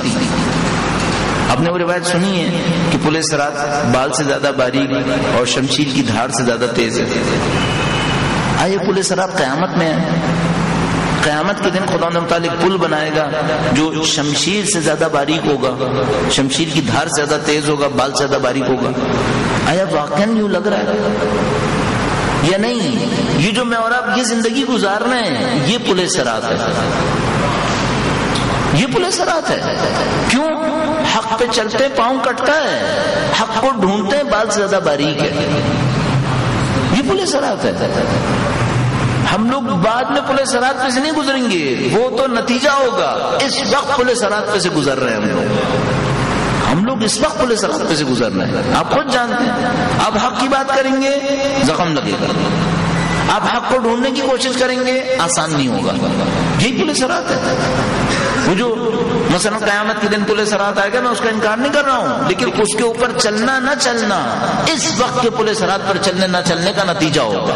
آپ نے وہ روایت سنی ہے کہ پل صراط بال سے زیادہ باریک اور شمشیر کی دھار سے زیادہ تیز ہے. آئے پل صراط قیامت میں ہے. قیامت کے دن خدا نے متعلق پل بنائے گا جو شمشیر سے زیادہ باریک ہوگا، شمشیر کی دھار سے زیادہ تیز ہوگا، بال سے زیادہ باریک ہوگا. آیا واقعاً یوں لگ رہا ہے یا نہیں؟ یہ جو میں اور آپ یہ زندگی گزار رہے ہیں یہ پل صراط ہے، یہ پل صراط ہے. کیوں؟ حق پہ چلتے پاؤں کٹتا ہے، حق کو ڈھونڈتے بال سے زیادہ باریک ہے. یہ پل صراط ہے. ہم لوگ بعد میں پل صراط پہ سے نہیں گزریں گے، وہ تو نتیجہ ہوگا. اس وقت پل صراط پہ سے گزر رہے ہیں ہم لوگ اس وقت پل صراط پہ سے گزر رہے ہیں. آپ خود جانتے ہیں. آپ حق کی بات کریں گے زخم لگے گا، آپ حق کو ڈھونڈنے کی کوشش کریں گے آسان نہیں ہوگا. یہی پل صراط ہے. وہ جو مثلا قیامت کے دن پل صراط آئے گا، میں اس کا انکار نہیں کر رہا ہوں، لیکن اس کے اوپر چلنا نہ چلنا اس وقت کے پل صراط پر چلنے نہ چلنے کا نتیجہ ہوگا.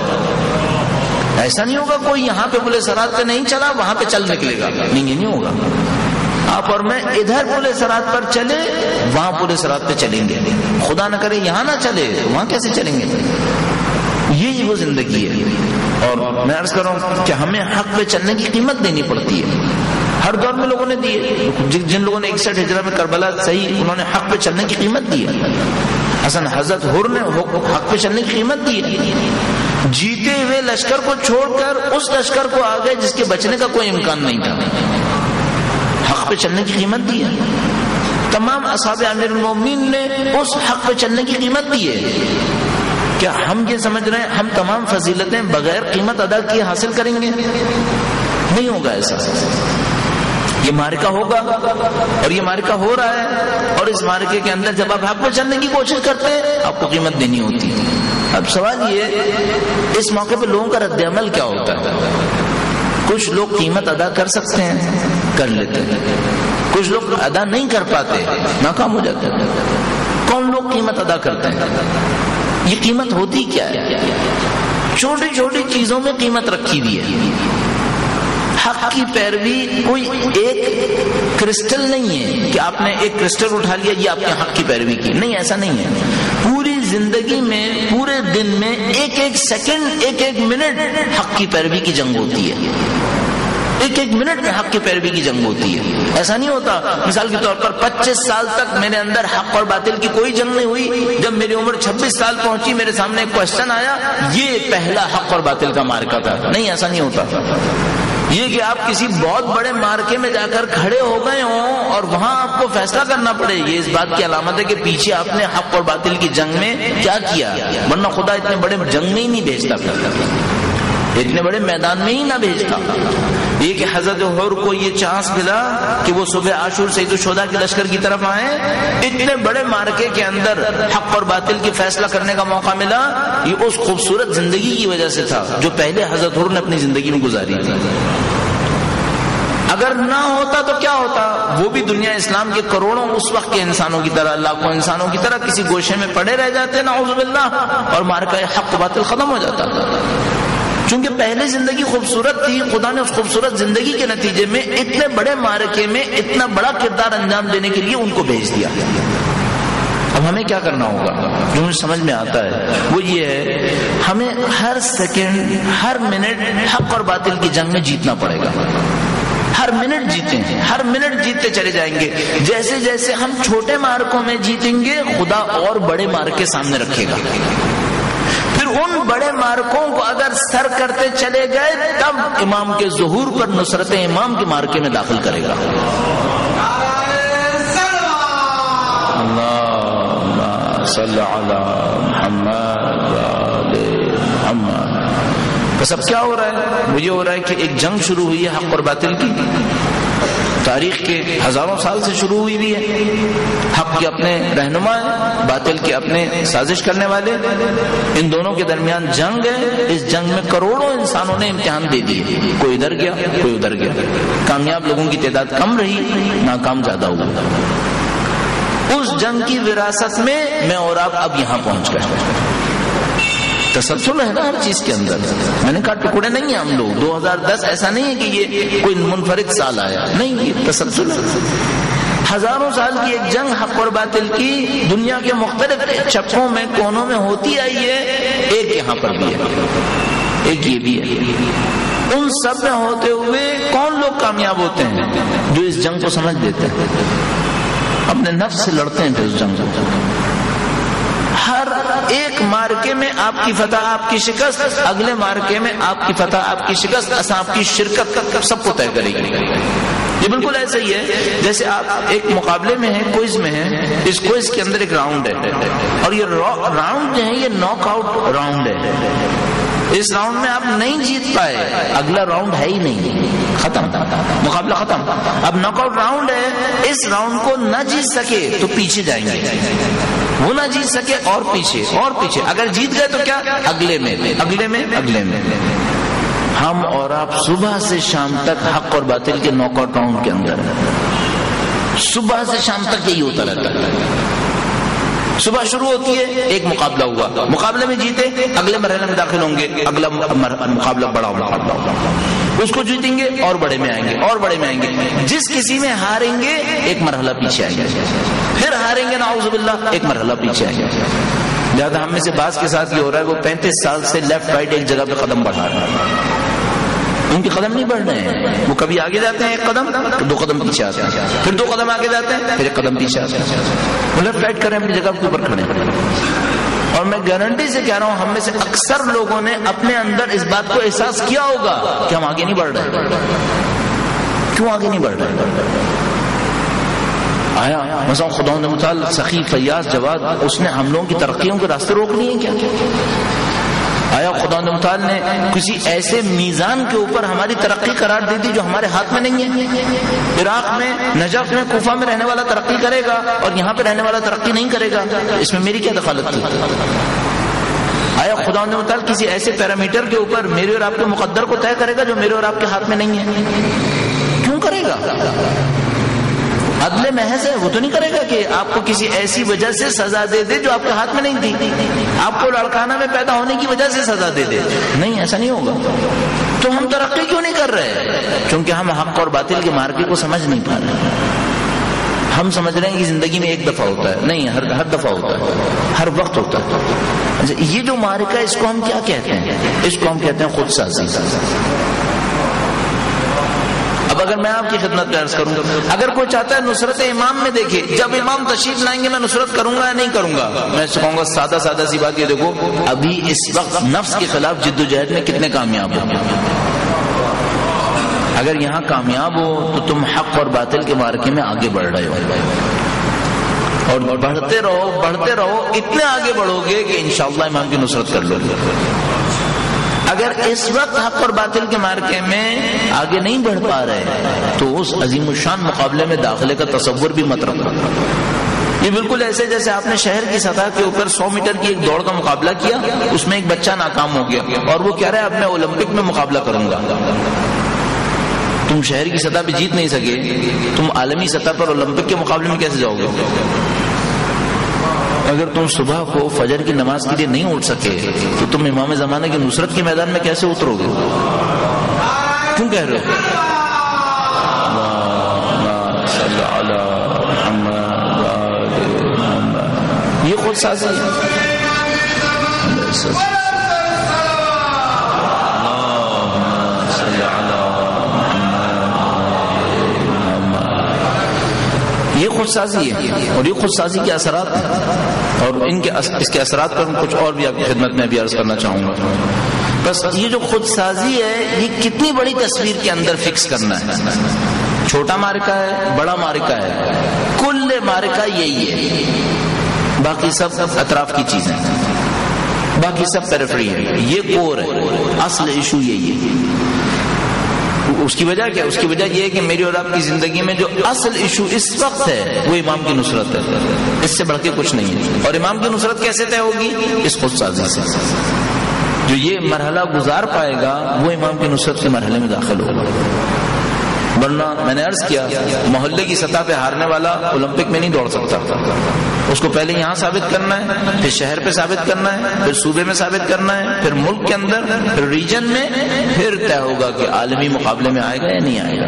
ایسا نہیں ہوگا کوئی یہاں پہ پل صراط پہ نہیں چلا وہاں پہ چل نکلے گا، نہیں یہ نہیں ہوگا. آپ اور میں ادھر پل صراط پر چلے، وہاں پل صراط پہ چلیں گے، خدا نہ کرے یہاں نہ چلے تو وہاں کیسے چلیں گے؟ یہی وہ زندگی ہے۔ اور میں عرض کر رہا ہوں کہ ہمیں حق پہ چلنے کی قیمت دینی پڑتی ہے، ہر دور میں لوگوں نے دی ہے۔ جن لوگوں نے 61 ہجرہ میں کربلا صحیح، انہوں نے حق پہ چلنے کی قیمت دی ہے۔ حضرت حر نے حق پہ چلنے کی قیمت دی ہے، جیتے ہوئے لشکر کو چھوڑ کر اس لشکر کو آ گئے جس کے بچنے کا کوئی امکان نہیں تھا، حق پہ چلنے کی قیمت دی ہے۔ تمام اصحاب امیر المومنین نے اس حق پہ چلنے کی قیمت دی ہے۔ کیا ہم یہ سمجھ رہے ہیں ہم تمام فضیلتیں بغیر قیمت ادا کیے حاصل کریں گے؟ نہیں ہوگا ایسا۔ یہ معرکہ ہوگا اور یہ معرکہ ہو رہا ہے، اور اس معرکے کے اندر جب آپ حق پہ چلنے کی کوشش کرتے ہیں آپ کو قیمت دینی ہوتی ہے۔ اب سوال یہ، اس موقع پہ لوگوں کا رد عمل کیا ہوتا ہے؟ کچھ لوگ قیمت ادا کر سکتے ہیں، کر لیتے ہیں، کچھ لوگ ادا نہیں کر پاتے، ناکام ہو جاتے ہیں۔ کون لوگ قیمت ادا کرتے ہیں؟ یہ قیمت ہوتی کیا ہے؟ چھوٹی چھوٹی چیزوں میں قیمت رکھی ہوئی ہے۔ حق کی پیروی کوئی ایک کرسٹل نہیں ہے کہ آپ نے ایک کرسٹل اٹھا لیا یہ آپ نے حق کی پیروی کی، نہیں، ایسا نہیں ہے۔ پوری زندگی میں، پورے دن میں ایک ایک سیکنڈ، ایک ایک منٹ حق کی پیروی کی جنگ ہوتی ہے، ایک ایک منٹ میں حق کی پیروی کی جنگ ہوتی ہے۔ ایسا نہیں ہوتا مثال کے طور پر 25 سال تک میرے اندر حق اور باطل کی کوئی جنگ نہیں ہوئی، جب میری عمر 26 سال پہنچی میرے سامنے ایک کوشچن آیا، یہ پہلا حق اور باطل کا معرکہ تھا۔ نہیں، ایسا نہیں ہوتا۔ یہ کہ آپ کسی بہت بڑے مارکے میں جا کر کھڑے ہو گئے ہوں اور وہاں آپ کو فیصلہ کرنا پڑے، یہ اس بات کی علامت ہے کہ پیچھے آپ نے حق اور باطل کی جنگ میں کیا کیا، ورنہ خدا اتنے بڑے جنگ میں ہی نہیں بھیجتا، اتنے بڑے میدان میں ہی نہ بھیجتا۔ یہ کہ حضرت حر کو یہ چانس ملا کہ وہ صبح عاشور سید الشہداء کے لشکر کی طرف آئیں، اتنے بڑے مارکے کے اندر حق اور باطل کی فیصلہ کرنے کا موقع ملا، یہ اس خوبصورت زندگی کی وجہ سے تھا جو پہلے حضرت حر نے اپنی زندگی میں گزاری تھی۔ اگر نہ ہوتا تو کیا ہوتا؟ وہ بھی دنیا اسلام کے کروڑوں اس وقت کے انسانوں کی طرح، لاکھوں انسانوں کی طرح کسی گوشے میں پڑے رہ جاتے نعوذ باللہ، اور مارکہ حق و باطل ختم ہو جاتا۔ چونکہ پہلے زندگی خوبصورت تھی، خدا نے اس خوبصورت زندگی کے نتیجے میں اتنے بڑے مارکے میں اتنا بڑا کردار انجام دینے کے لیے ان کو بھیج دیا۔ اب ہمیں کیا کرنا ہوگا؟ جو مجھے سمجھ میں آتا ہے وہ یہ ہے، ہمیں ہر سیکنڈ، ہر منٹ حق اور باطل کی جنگ میں جیتنا پڑے گا۔ ہر منٹ جیتے ہیں، ہر منٹ جیتتے چلے جائیں گے۔ جیسے جیسے ہم چھوٹے مارکوں میں جیتیں گے خدا اور بڑے مارکے سامنے رکھے گا، پھر ان بڑے مارکوں کو اگر سر کرتے چلے گئے تب امام کے ظہور پر نصرت امام کے مارکے میں داخل کرے گا۔ اللہم صلی علی محمد وعلی محمد۔ بس اب کیا ہو رہا ہے؟ وہ یہ ہو رہا ہے کہ ایک جنگ شروع ہوئی ہے حق اور باطل کی، تاریخ کے ہزاروں سال سے شروع ہوئی بھی ہے۔ حق کے اپنے رہنما ہیں، باطل کے اپنے سازش کرنے والے، ان دونوں کے درمیان جنگ ہے۔ اس جنگ میں کروڑوں انسانوں نے امتحان دے دیے، کوئی ادھر گیا کوئی ادھر گیا، کامیاب لوگوں کی تعداد کم رہی، ناکام زیادہ ہوا۔ اس جنگ کی وراثت میں میں اور آپ اب یہاں پہنچ گئے۔ تسلسل ہے نا ہر چیز کے اندر، میں نے کہا ٹکڑے نہیں ہیں ہم لوگ۔ 2010 ایسا نہیں ہے کہ یہ کوئی منفرد سال آیا، نہیں، یہ تسلسل ہے۔ ہزاروں سال کی ایک جنگ حق اور باطل کی دنیا کے مختلف چپوں میں، کونوں میں ہوتی آئی ہے، ایک یہاں پر بھی ہے، ایک یہ بھی ہے۔ ان سب میں ہوتے ہوئے کون لوگ کامیاب ہوتے ہیں؟ جو اس جنگ کو سمجھ لیتے ہیں، اپنے نفس سے لڑتے ہیں پھر اس جنگ کو۔ ہر ایک مارکے میں آپ کی فتح، آپ کی شکست، اگلے مارکے میں آپ کی فتح، آپ کی شکست، آپ کی شرکت سب کو طے کرے گی۔ یہ بالکل ایسا ہی ہے جیسے آپ ایک مقابلے میں ہیں، کوئز میں ہیں، اس کوئز کے اندر ایک راؤنڈ ہے، اور یہ راؤنڈ جو ہے یہ ناک آؤٹ راؤنڈ ہے۔ اس راؤنڈ میں آپ نہیں جیت پائے، اگلا راؤنڈ ہے ہی نہیں، ختم، مقابلہ ختم۔ اب ناک آؤٹ راؤنڈ ہے، اس راؤنڈ کو نہ جیت سکے تو پیچھے جائیں گے، وہ نہ جیت سکے اور پیچھے اور پیچھے، اگر جیت گئے تو کیا؟ اگلے میں، اگلے میں، اگلے میں۔ ہم اور آپ صبح سے شام تک حق اور باطل کے ناک آؤٹ راؤنڈ کے اندر، صبح سے شام تک یہی ہوتا رہتا ہے۔ صبح شروع ہوتی ہے، ایک مقابلہ ہوا، مقابلے میں جیتے، اگلے مرحلے میں داخل ہوں گے، اگلا مقابلہ بڑا مقابلہ ہوگا۔ اس کو جیتیں گے اور بڑے میں آئیں گے اور بڑے میں آئیں گے. جس کسی میں ہاریں گے ایک مرحلہ پیچھے آئیں گے, پھر ہاریں گے نعوذ باللہ ایک مرحلہ پیچھے آئیں گے. زیادہ ہم میں سے بعض کے ساتھ یہ ہو رہا ہے وہ 35 سال سے لیفٹ رائٹ ایک جگہ پہ قدم بڑھا رہے ہیں, ان کے قدم نہیں بڑھ رہے ہیں. وہ کبھی آگے جاتے ہیں ایک قدم, 2 قدم پیچھے آتے ہیں, پھر 2 قدم آگے جاتے ہیں, پھر 1 قدم پیچھے آتے ہیں. وہ لیفٹ رائٹ کریں اپنی جگہ کے اوپر کھڑے ہیں. اور میں گارنٹی سے کہہ رہا ہوں ہم میں سے اکثر لوگوں نے اپنے اندر اس بات کو احساس کیا ہوگا کہ ہم آگے نہیں بڑھ رہے. کیوں آگے نہیں بڑھ رہے؟ آیا مثلا خدا نے متعال سخی فیاض جواد اس نے ہم لوگوں کی ترقیوں کے راستے روک لیے کیا؟ آیا خدا متعال نے کسی ایسے میزان کے اوپر ہماری ترقی قرار دے دی جو ہمارے ہاتھ میں نہیں ہے؟ عراق میں نجف میں کوفہ میں رہنے والا ترقی کرے گا اور یہاں پہ رہنے والا ترقی نہیں کرے گا, اس میں میری کیا دخالت تھی؟ آیا خدا متعال کسی ایسے پیرامیٹر کے اوپر میرے اور آپ کے مقدر کو طے کرے گا جو میرے اور آپ کے ہاتھ میں نہیں ہے؟ کیوں کرے گا؟ عدل محض ہے, وہ تو نہیں کرے گا کہ آپ کو کسی ایسی وجہ سے سزا دے دے جو آپ کے ہاتھ میں نہیں تھی, آپ کو لڑکانہ میں پیدا ہونے کی وجہ سے سزا دے دے. نہیں, ایسا نہیں ہوگا. تو ہم ترقی کیوں نہیں کر رہے؟ کیونکہ ہم حق اور باطل کے مارکے کو سمجھ نہیں پا رہے. ہم سمجھ رہے ہیں کہ زندگی میں ایک دفعہ ہوتا ہے, نہیں, ہر دفعہ ہوتا ہے, ہر وقت ہوتا ہے. یہ جو مارکہ ہے اس کو ہم کیا کہتے ہیں؟ اس کو ہم کہتے ہیں خود سازی. اب اگر میں آپ کی خدمت میں عرض کروں, اگر کوئی چاہتا ہے نصرت امام میں دیکھے, جب امام تشریف لائیں گے میں نصرت کروں گا یا نہیں کروں گا؟ میں کہوں گا سادہ سی بات یہ دیکھو, ابھی اس وقت نفس کے خلاف جد و جہد میں کتنے کامیاب ہو. اگر یہاں کامیاب ہو تو تم حق اور باطل کے مارکے میں آگے بڑھ رہے ہو, اور بڑھتے رہو, اتنے آگے بڑھو گے کہ انشاءاللہ امام کی نصرت کر لو گے. اگر اس وقت حق اور باطل کے مارکے میں آگے نہیں بڑھ پا رہے تو اس عظیم الشان مقابلے میں داخلے کا تصور بھی مت رکھو. یہ بالکل ایسے جیسے آپ نے شہر کی سطح کے اوپر 100 میٹر کی ایک دوڑ کا مقابلہ کیا, اس میں ایک بچہ ناکام ہو گیا اور وہ کہہ رہا ہے اب میں اولمپک میں مقابلہ کروں گا. تم شہر کی سطح پہ جیت نہیں سکے, تم عالمی سطح پر اولمپک کے مقابلے میں کیسے جاؤ گے؟ اگر تم صبح کو فجر کی نماز کے لیے نہیں اٹھ سکے تو تم امام زمانہ کی نصرت کے میدان میں کیسے اترو گے؟ کیوں کہہ رہے ہو؟ یہ خود سازی ہے. یہ خود سازی ہے, اور یہ خود سازی کے اثرات ہیں, اور اس کے اثرات پر کچھ اور بھی آپ کی خدمت میں بھی عرض کرنا چاہوں گا. بس یہ جو خود سازی ہے یہ کتنی بڑی تصویر کے اندر فکس کرنا ہے. چھوٹا مارکہ ہے, بڑا مارکہ ہے, کل مارکہ یہی ہے, باقی سب اطراف کی چیزیں, باقی سب پیریفری ہے. یہ کور ہے, اصل ایشو یہی ہے. اس کی وجہ کیا؟ اس کی وجہ یہ ہے کہ میری اور آپ کی زندگی میں جو اصل ایشو اس وقت ہے وہ امام کی نصرت ہے, اس سے بڑھ کے کچھ نہیں ہے. اور امام کی نصرت کیسے طے ہوگی؟ اس خود سازی سے. جو یہ مرحلہ گزار پائے گا وہ امام کی نصرت کے مرحلے میں داخل ہوگا. ورنہ میں نے عرض کیا, محلے کی سطح پہ ہارنے والا اولمپک میں نہیں دوڑ سکتا. اس کو پہلے یہاں ثابت کرنا ہے, پھر شہر پہ ثابت کرنا ہے, پھر صوبے میں ثابت کرنا ہے, پھر ملک کے اندر, پھر ریجن میں, پھر طے ہوگا کہ عالمی مقابلے میں آئے گا یا نہیں آئے گا.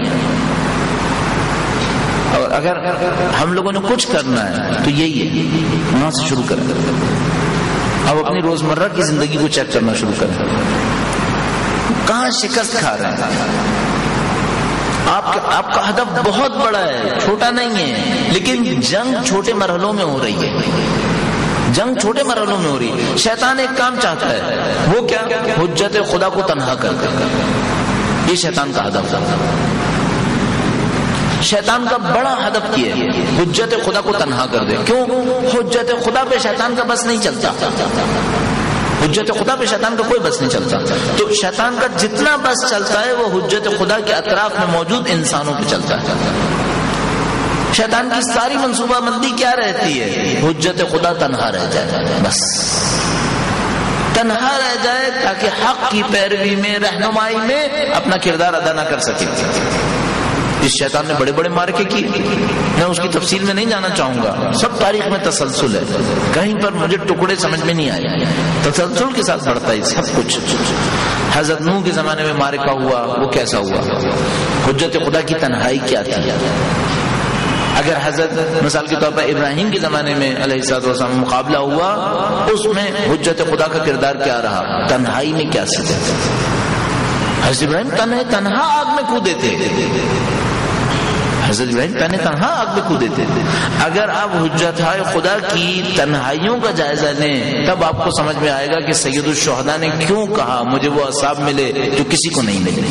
اور اگر ہم لوگوں نے کچھ کرنا ہے تو یہی ہے, وہاں سے شروع کریں. اب اپنی روزمرہ کی زندگی کو چیک کرنا شروع کریں. کہاں شکست کھا رہے ہیں؟ آپ کا ہدف بہت بڑا ہے, چھوٹا نہیں ہے, لیکن جنگ چھوٹے مرحلوں میں ہو رہی ہے. جنگ چھوٹے مرحلوں میں ہو رہی ہے. شیطان ایک کام چاہتا ہے, وہ کیا؟ حجت خدا کو تنہا کر. یہ شیطان کا ہدف ہے. شیطان کا بڑا ہدف یہ ہے, حجت خدا کو تنہا کر دے. کیوں؟ حجت خدا پہ شیطان کا بس نہیں چلتا. حجت خدا پہ شیطان کا کوئی بس نہیں چلتا. تو شیطان کا جتنا بس چلتا ہے وہ حجت خدا کے اطراف میں موجود انسانوں پہ چلتا ہے. شیطان کی ساری منصوبہ بندی کیا رہتی ہے؟ حجت خدا تنہا رہ جائے, بس تنہا رہ جائے تاکہ حق کی پیروی میں, رہنمائی میں اپنا کردار ادا نہ کر سکے. اس شیطان نے بڑے بڑے مارکے کی, میں اس کی تفصیل میں نہیں جانا چاہوں گا. سب تاریخ میں تسلسل ہے, کہیں پر مجھے ٹکڑے سمجھ میں نہیں آئے. تسلسل کے ساتھ بڑھتا ہے سب کچھ. حضرت نوح کے زمانے میں معرکہ ہوا وہ کیسا ہوا؟ حجت خدا کی تنہائی کیا تھی؟ اگر حضرت مثال کے طور پر ابراہیم کے زمانے میں علیہ السلام مقابلہ ہوا، اس میں حجت خدا کا کردار کیا رہا؟ تنہائی میں کیا سزا؟ حضرت ابراہیم تنہا آگ میں کودے تھے، حضرت ابراہیم تنہا آگ میں کودے تھے۔ اگر آپ حجت خدا کی تنہائیوں کا جائزہ لیں تب آپ کو سمجھ میں آئے گا کہ سید الشہداء نے کیوں کہا مجھے وہ اصحاب ملے جو کسی کو نہیں ملے۔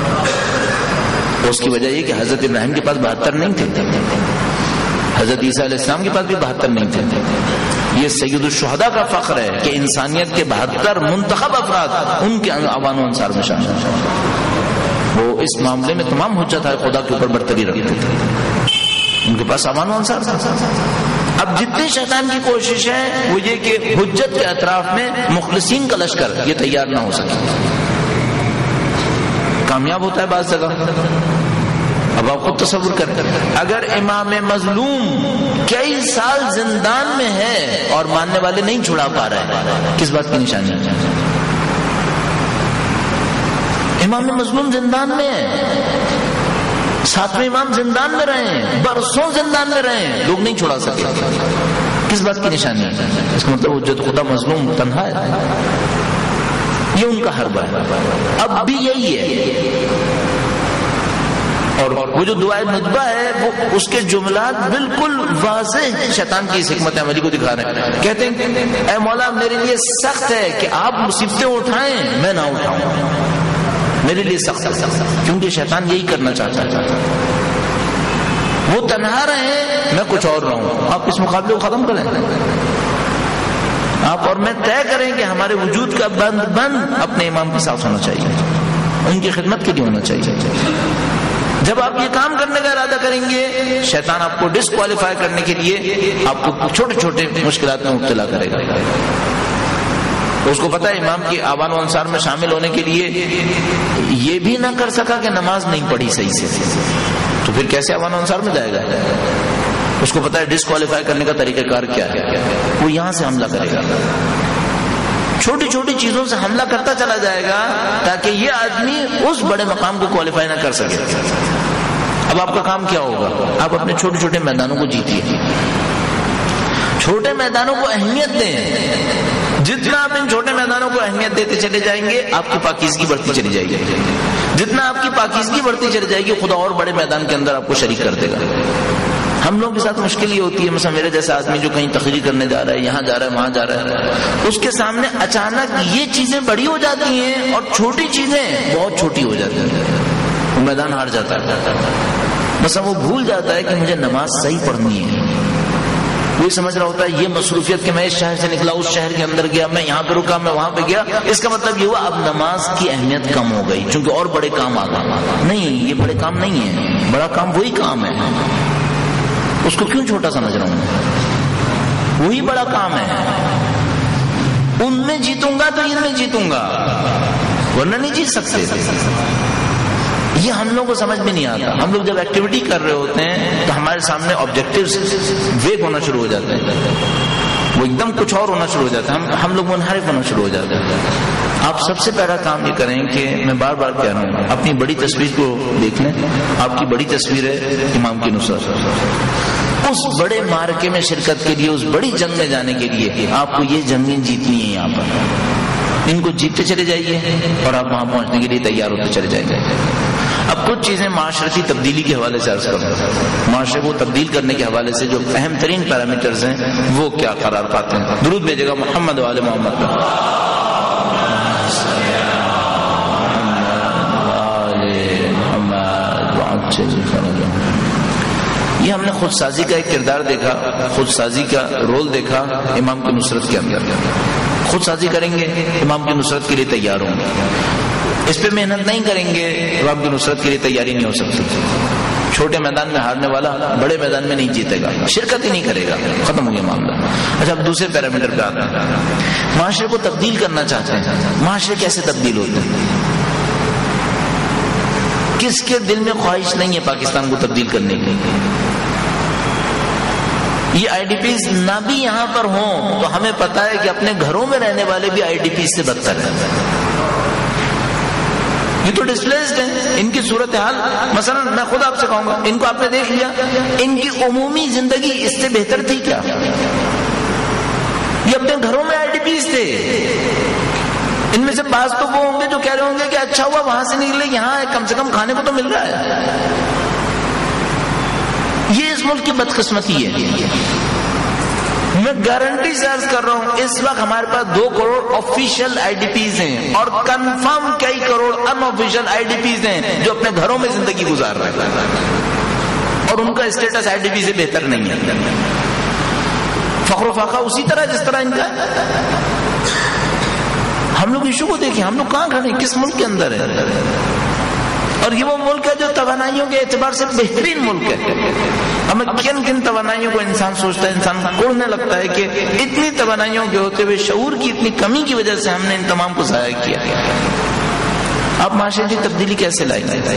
اس کی وجہ یہ کہ حضرت ابراہیم کے پاس 72 نہیں تھے، حضرت عیسیٰ علیہ السلام کے پاس بھی 72 نہیں تھے۔ یہ سید الشہداء کا فخر ہے کہ انسانیت کے 72 منتخب افراد ان کے اوان و انصار میں شامل ہیں۔ وہ اس معاملے میں تمام حجت خدا کے اوپر برتری رکھتے تھے، ان کے پاس اوان و انصار تھا۔ اب جتنے شیطان کی کوشش ہے وہ یہ کہ حجت کے اطراف میں مخلصین کا لشکر یہ تیار نہ ہو سکے۔ کامیاب ہوتا ہے بعض جگہ۔ اب آپ خود تصور کریں، اگر امام مظلوم کئی سال زندان میں ہے اور ماننے والے نہیں چھڑا پا رہے، کس بات کی نشانی ہے؟ امام مظلوم زندان میں ہے، ساتویں امام زندان میں رہے، برسوں زندان میں رہے، لوگ نہیں چھڑا سکے، کس بات کی نشانی ہے؟ اس کا مطلب حجت خدا مظلوم تنہا ہے، یہ ان کا حربہ ہے۔ اب بھی یہی ہے، اور وہ جو دعائے ندبہ ہے وہ اس کے جملات بالکل واضح شیطان کی اس حکمت عملی کو دکھا رہے ہیں۔ کہتے ہیں اے مولا میرے لیے سخت ہے کہ آپ مصیبتیں اٹھائیں میں نہ اٹھاؤں، میرے لیے سخت ہے، کیونکہ شیطان یہی کرنا چاہتا ہے، وہ تنہا رہے میں کچھ اور رہوں۔ آپ اس مقابلے کو ختم کریں، آپ اور میں طے کریں کہ ہمارے وجود کا بند اپنے امام کے ساتھ ہونا چاہیے، ان کی خدمت کے لیے ہونا چاہیے۔ جب آپ یہ کام کرنے کا ارادہ کریں گے شیطان آپ کو ڈسکوالیفائی کرنے کے لیے آپ کو چھوٹے چھوٹے مشکلات میں مبتلا کرے گا۔ اس کو پتا ہے امام کی آوان و انصار میں شامل ہونے کے لیے یہ بھی نہ کر سکا کہ نماز نہیں پڑھی صحیح سے، تو پھر کیسے آوان و انصار میں جائے گا؟ اس کو پتا ہے ڈسکوالیفائی کرنے کا طریقہ کار کیا ہے، وہ یہاں سے حملہ کرے گا، چھوٹی چھوٹی چیزوں سے حملہ کرتا چلا جائے گا تاکہ یہ آدمی اس بڑے مقام کو کوالیفائی نہ کر سکے۔ اب آپ کا کام کیا ہوگا؟ آپ اپنے چھوٹے چھوٹے میدانوں کو جیتیے، چھوٹے میدانوں کو اہمیت دیں۔ جتنا آپ ان چھوٹے میدانوں کو اہمیت دیتے چلے جائیں گے آپ کی پاکیزگی بڑھتی چلی جائے گی، جتنا آپ کی پاکیزگی بڑھتی چلی جائے گی خدا اور بڑے میدان کے اندر آپ کو شریک کر دے گا۔ ہم لوگوں کے ساتھ مشکل یہ ہوتی ہے، مثلا میرے جیسا آدمی جو کہیں تقریر کرنے جا رہا ہے، یہاں جا رہا ہے وہاں جا رہا ہے، اس کے سامنے اچانک یہ چیزیں بڑی ہو جاتی ہیں اور چھوٹی چیزیں بہت چھوٹی ہو جاتی ہیں، وہ میدان ہار جاتا ہے۔ مثلا وہ بھول جاتا ہے کہ مجھے نماز صحیح پڑھنی ہے، وہی سمجھ رہا ہوتا ہے یہ مصروفیت کہ میں اس شہر سے نکلا اس شہر کے اندر گیا، میں یہاں پہ رکا میں وہاں پہ گیا، اس کا مطلب یہ ہوا اب نماز کی اہمیت کم ہو گئی چونکہ اور بڑے کام آ گئے۔ نہیں، یہ بڑے کام نہیں ہے، بڑا کام وہی کام ہے، اس کو کیوں چھوٹا سمجھ رہا ہوں؟ وہی بڑا کام ہے، ان میں جیتوں گا تو ان میں جیتوں گا، ورنہ نہیں جیت سکتے۔ یہ ہم لوگوں کو سمجھ میں نہیں آتا۔ ہم لوگ جب ایکٹیویٹی کر رہے ہوتے ہیں تو ہمارے سامنے آبجیکٹیوز ویگ ہونا شروع ہو جاتے ہیں، وہ ایک دم کچھ اور ہونا شروع ہو جاتا ہے، ہم لوگ منحرف ہونا شروع ہو جاتے ہیں۔ آپ سب سے پہلا کام یہ کریں کہ میں بار بار کہہ رہا ہوں اپنی بڑی تصویر کو دیکھ لیں۔ آپ کی بڑی تصویر ہے امام کی نصرت، اس بڑے معرکے میں شرکت کے لیے، اس بڑی جنگ میں جانے کے لیے آپ کو یہ جنگیں جیتنی ہے۔ یہاں پر ان کو جیتتے چلے جائیے اور آپ وہاں پہنچنے کے لیے تیار ہوتے چلے جائیں گے۔ اب کچھ چیزیں معاشرتی تبدیلی کے حوالے سے عرض کروں، معاشرے کو تبدیل کرنے کے حوالے سے جو اہم ترین پیرامیٹرز ہیں وہ کیا قرار پاتے ہیں۔ درود بھیجے گا محمد و آل محمد۔ یہ ہم نے خود سازی کا ایک کردار دیکھا، خود سازی کا رول دیکھا امام کی نصرت کے اندر۔ خود سازی کریں گے امام کی نصرت کے لیے تیار ہوں گے، اس پہ محنت نہیں کریں گے امام کی نصرت کے لیے تیاری نہیں ہو سکتی۔ چھوٹے میدان میں ہارنے والا بڑے میدان میں نہیں جیتے گا، شرکت ہی نہیں کرے گا، ختم ہو گیا معاملہ۔ اچھا اب دوسرے پیرامیٹر پہ آتے ہیں، معاشرے کو تبدیل کرنا چاہتے ہیں۔ معاشرے کیسے تبدیل ہوتے ہیں؟ کس کے دل میں خواہش نہیں ہے پاکستان کو تبدیل کرنے کی؟ یہ آئی ڈی پیز نہ بھی یہاں پر ہوں تو ہمیں پتا ہے کہ اپنے گھروں میں رہنے والے بھی آئی ڈی پیز سے بدتر ہیں۔ یہ تو ڈسپلیسڈ ہیں. ان کی صورتحال مثلا میں خود آپ سے کہوں گا, ان کو آپ نے دیکھ لیا, ان کی عمومی زندگی اس سے بہتر تھی کیا؟ یہ اپنے گھروں میں IDPs تھے. ان میں سے بعض تو وہ ہوں گے جو کہہ رہے ہوں گے کہ اچھا ہوا وہاں سے نکلے, یہاں کم سے کم کھانے کو تو مل رہا ہے. یہ اس ملک کی بدقسمتی ہے. میں گارنٹی سے عرض کر رہا ہوں, اس وقت ہمارے پاس 2 کروڑ آفیشیل IDPs ہیں اور کنفرم کئی کروڑ ان آفیشیل IDPs ہیں جو اپنے گھروں میں زندگی گزار رہے ہیں اور ان کا اسٹیٹس IDP سے بہتر نہیں ہے. فخر و فاقہ اسی طرح جس طرح ان کا. ہم لوگ ایشو کو دیکھیں, ہم لوگ کہاں کھڑے ہیں, کس ملک کے اندر ہے؟ اور یہ وہ ملک ہے جو توانائیوں کے اعتبار سے بہترین ملک ہے. ہمیں کن کن توانائیوں کو انسان سوچتا ہے, انسان کوڑنے لگتا ہے کہ اتنی توانائیوں کے ہوتے ہوئے شعور کی اتنی کمی کی وجہ سے ہم نے ان تمام کو ضائع کیا. آپ معاشرتی تبدیلی کیسے لائیں گے؟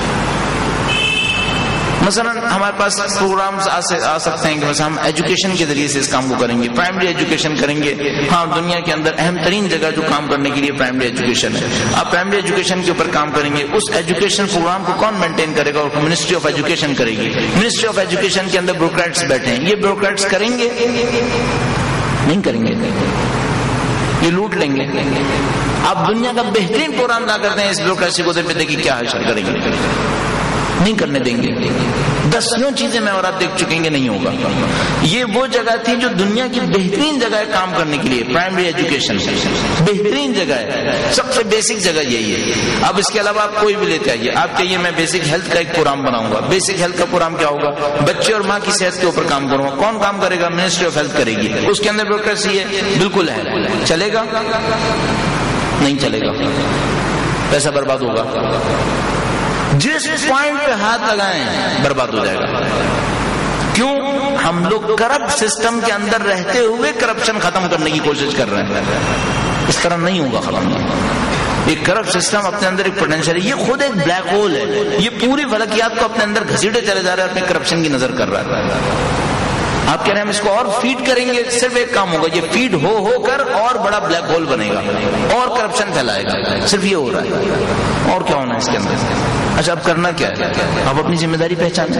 مثلا ہمارے پاس پروگرامز آ سکتے ہیں کہ مثلا ہم ایجوکیشن کے ذریعے سے اس کام کو کریں گے, پرائمری ایجوکیشن کریں گے. ہاں, دنیا کے اندر اہم ترین جگہ جو کام کرنے کے لیے پرائمری ایجوکیشن ہے. آپ پرائمری ایجوکیشن کے اوپر کام کریں گے. اس ایجوکیشن پروگرام کو کون مینٹین کرے گا؟ اور منسٹری آف ایجوکیشن کرے گی. منسٹری آف ایجوکیشن کے اندر بیوروکریٹس بیٹھے ہیں. یہ بیوروکریٹس کریں گے؟ نہیں کریں گے, یہ لوٹ لیں گے. آپ دنیا کا بہترین پروگرام لا کرتے ہیں, اس بیوروکریسی کو دیکھیں کیا حشر کریں گے. نہیں کرنے دیں گے. دسیوں چیزیں میں اور آپ دیکھ چکیں گے, نہیں ہوگا. یہ وہ جگہ تھی جو دنیا کی بہترین جگہ ہے کام کرنے کے لیے. پرائمری ایجوکیشن بہترین جگہ ہے, سب سے بیسک جگہ یہی ہے. اب اس کے علاوہ آپ کوئی بھی لیتے آئیے, آپ کہیے میں بیسک ہیلتھ کا ایک پروگرام بناؤں گا. بیسک ہیلتھ کا پروگرام کیا ہوگا؟ بچے اور ماں کی صحت کے اوپر کام کروں گا. کون کام کرے گا؟ منسٹری آف ہیلتھ کرے گی. اس کے اندر بیوروکریسی ہے, بالکل ہے. چلے گا؟ نہیں چلے گا, پیسہ برباد ہوگا. جس پوائنٹ پہ ہاتھ لگائیں برباد ہو جائے گا. کیوں؟ ہم لوگ کرپٹ سسٹم کے اندر رہتے ہوئے کرپشن ختم کرنے کی کوشش کر رہے ہیں. اس طرح نہیں ہوگا ختم. ایک کرپٹ سسٹم اپنے اندر ایک پوٹینشیل ہے, یہ خود ایک بلیک ہول ہے. یہ پوری فلکیات کو اپنے اندر گھسیٹے چلے جا رہا ہے, اپنے کرپشن کی نظر کر رہا ہے. آپ کہہ رہے ہیں ہم اس کو اور فیڈ کریں گے, صرف ایک کام ہوگا, یہ فیڈ ہو کر اور بڑا بلیک ہول بنے گا اور کرپشن پھیلائے گا. صرف یہ ہو رہا ہے, اور کیا ہونا ہے اس کے اندر؟ اچھا, اب کرنا کیا ہے؟ آپ اپنی ذمہ داری پہچان.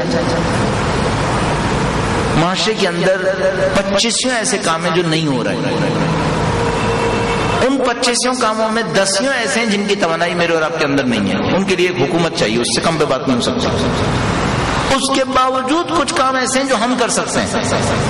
معاشرے کے اندر 25 ایسے کام ہیں جو نہیں ہو رہے ہیں. ان 25 کاموں میں 10 ایسے ہیں جن کی توانائی میرے اور آپ کے اندر نہیں ہے. ان کے لیے ایک حکومت چاہیے, اس سے کم پہ بات نہیں ہو سکتی. اس کے باوجود کچھ کام ایسے ہیں جو ہم کر سکتے ہیں.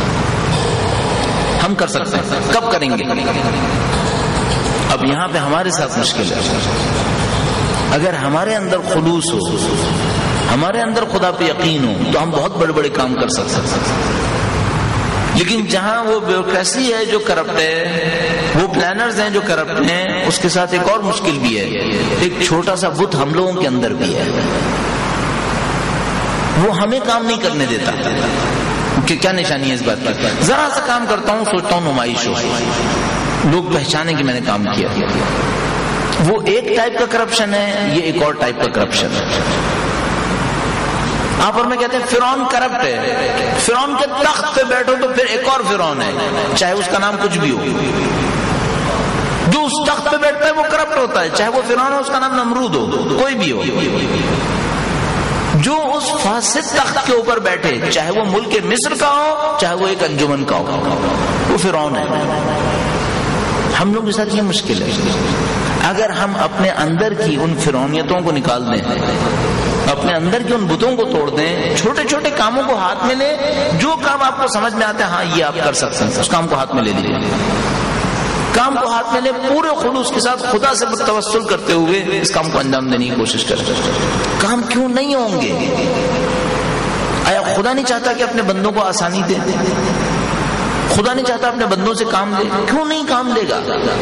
ہم کر سکتے ہیں. کب کریں گے؟ اب یہاں پہ ہمارے ساتھ مشکل ہے. اگر ہمارے اندر خلوص ہو, ہمارے اندر خدا پہ یقین ہو, تو ہم بہت بڑے بڑے کام کر سکتے ہیں. لیکن جہاں وہ بیوروکریسی ہے جو کرپٹ ہے, وہ پلانرز ہیں جو کرپٹ ہیں, اس کے ساتھ ایک اور مشکل بھی ہے. ایک چھوٹا سا بت ہم لوگوں کے اندر بھی ہے, وہ ہمیں کام نہیں کرنے دیتا. کہ کیا نشانی ہے اس بات کی؟ ذرا سا کام کرتا ہوں, سوچتا ہوں نمائش ہو, لوگ پہچانے کہ میں نے کام کیا. وہ ایک ٹائپ کا کرپشن ہے, یہ ایک اور ٹائپ کا کرپشن ہے. آپ اور میں کہتے ہیں فرعون کرپٹ ہے. فرعون کے تخت پہ بیٹھو تو پھر ایک اور فرعون ہے, چاہے اس کا نام کچھ بھی ہو. جو اس تخت پہ بیٹھتا ہے وہ کرپٹ ہوتا ہے, چاہے وہ فرعون ہو, اس کا نام نمرود ہو, کوئی بھی ہو. جو اس فاسد تخت کے اوپر بیٹھے, چاہے وہ ملک مصر کا ہو, چاہے وہ ایک انجمن کا ہو, وہ فرعون ہے. ہم لوگ کے ساتھ یہ مشکل ہے. اگر ہم اپنے اندر کی ان فرعونیتوں کو نکال دیں, اپنے اندر کی ان بتوں کو توڑ دیں, چھوٹے چھوٹے کاموں کو ہاتھ میں لیں. جو کام آپ کو سمجھ میں آتا ہے ہاں یہ آپ کر سکتے ہیں, اس کام کو ہاتھ میں لے لیجیے. کام کو ہاتھ میں لیں, پورے خلوص کے ساتھ خدا سے توسل کرتے ہوئے اس کام کو انجام دینے کی کوشش کریں. کام کیوں نہیں ہوں گے؟ آیا خدا نہیں چاہتا کہ اپنے بندوں کو آسانی دے؟ خدا نہیں چاہتا اپنے بندوں سے کام دے؟ کیوں نہیں کام دے گا؟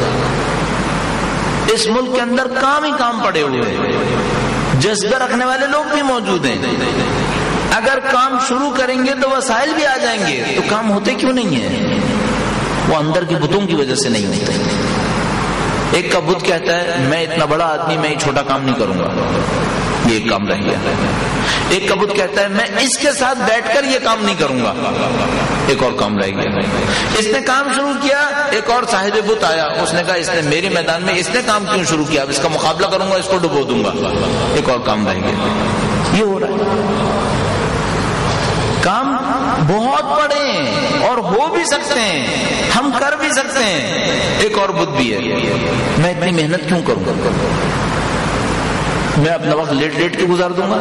اس ملک کے اندر کام ہی کام پڑے ہوئے ہیں, جذبہ رکھنے والے لوگ بھی موجود ہیں. اگر کام شروع کریں گے تو وسائل بھی آ جائیں گے, تو کام ہوتے کیوں نہیں ہیں؟ وہ اندر کے بتوں کی وجہ سے نہیں ہوتے. ایک کا بت کہتا ہے میں اتنا بڑا آدمی, میں یہ چھوٹا کام نہیں کروں گا. یہ ایک کام رہ گیا. ایک کبوت کہتا ہے میں اس کے ساتھ بیٹھ کر یہ کام نہیں کروں گا, ایک اور کام رہ گیا. اس نے کام شروع کیا, ایک اور صاحب بت آیا, اس نے کہا اس نے میرے میدان میں اس نے کام کیوں شروع کیا, اب اس کا مقابلہ کروں گا, اس کو ڈبو دوں گا, ایک اور کام رہ گیا. یہ ہو رہا ہے. کام بہت بڑے ہیں اور ہو بھی سکتے ہیں, ہم کر بھی سکتے ہیں. ایک اور بت بھی ہے, میں اتنی محنت کیوں کروں, میں اپنا وقت لیٹ لیٹ کے گزار دوں گا,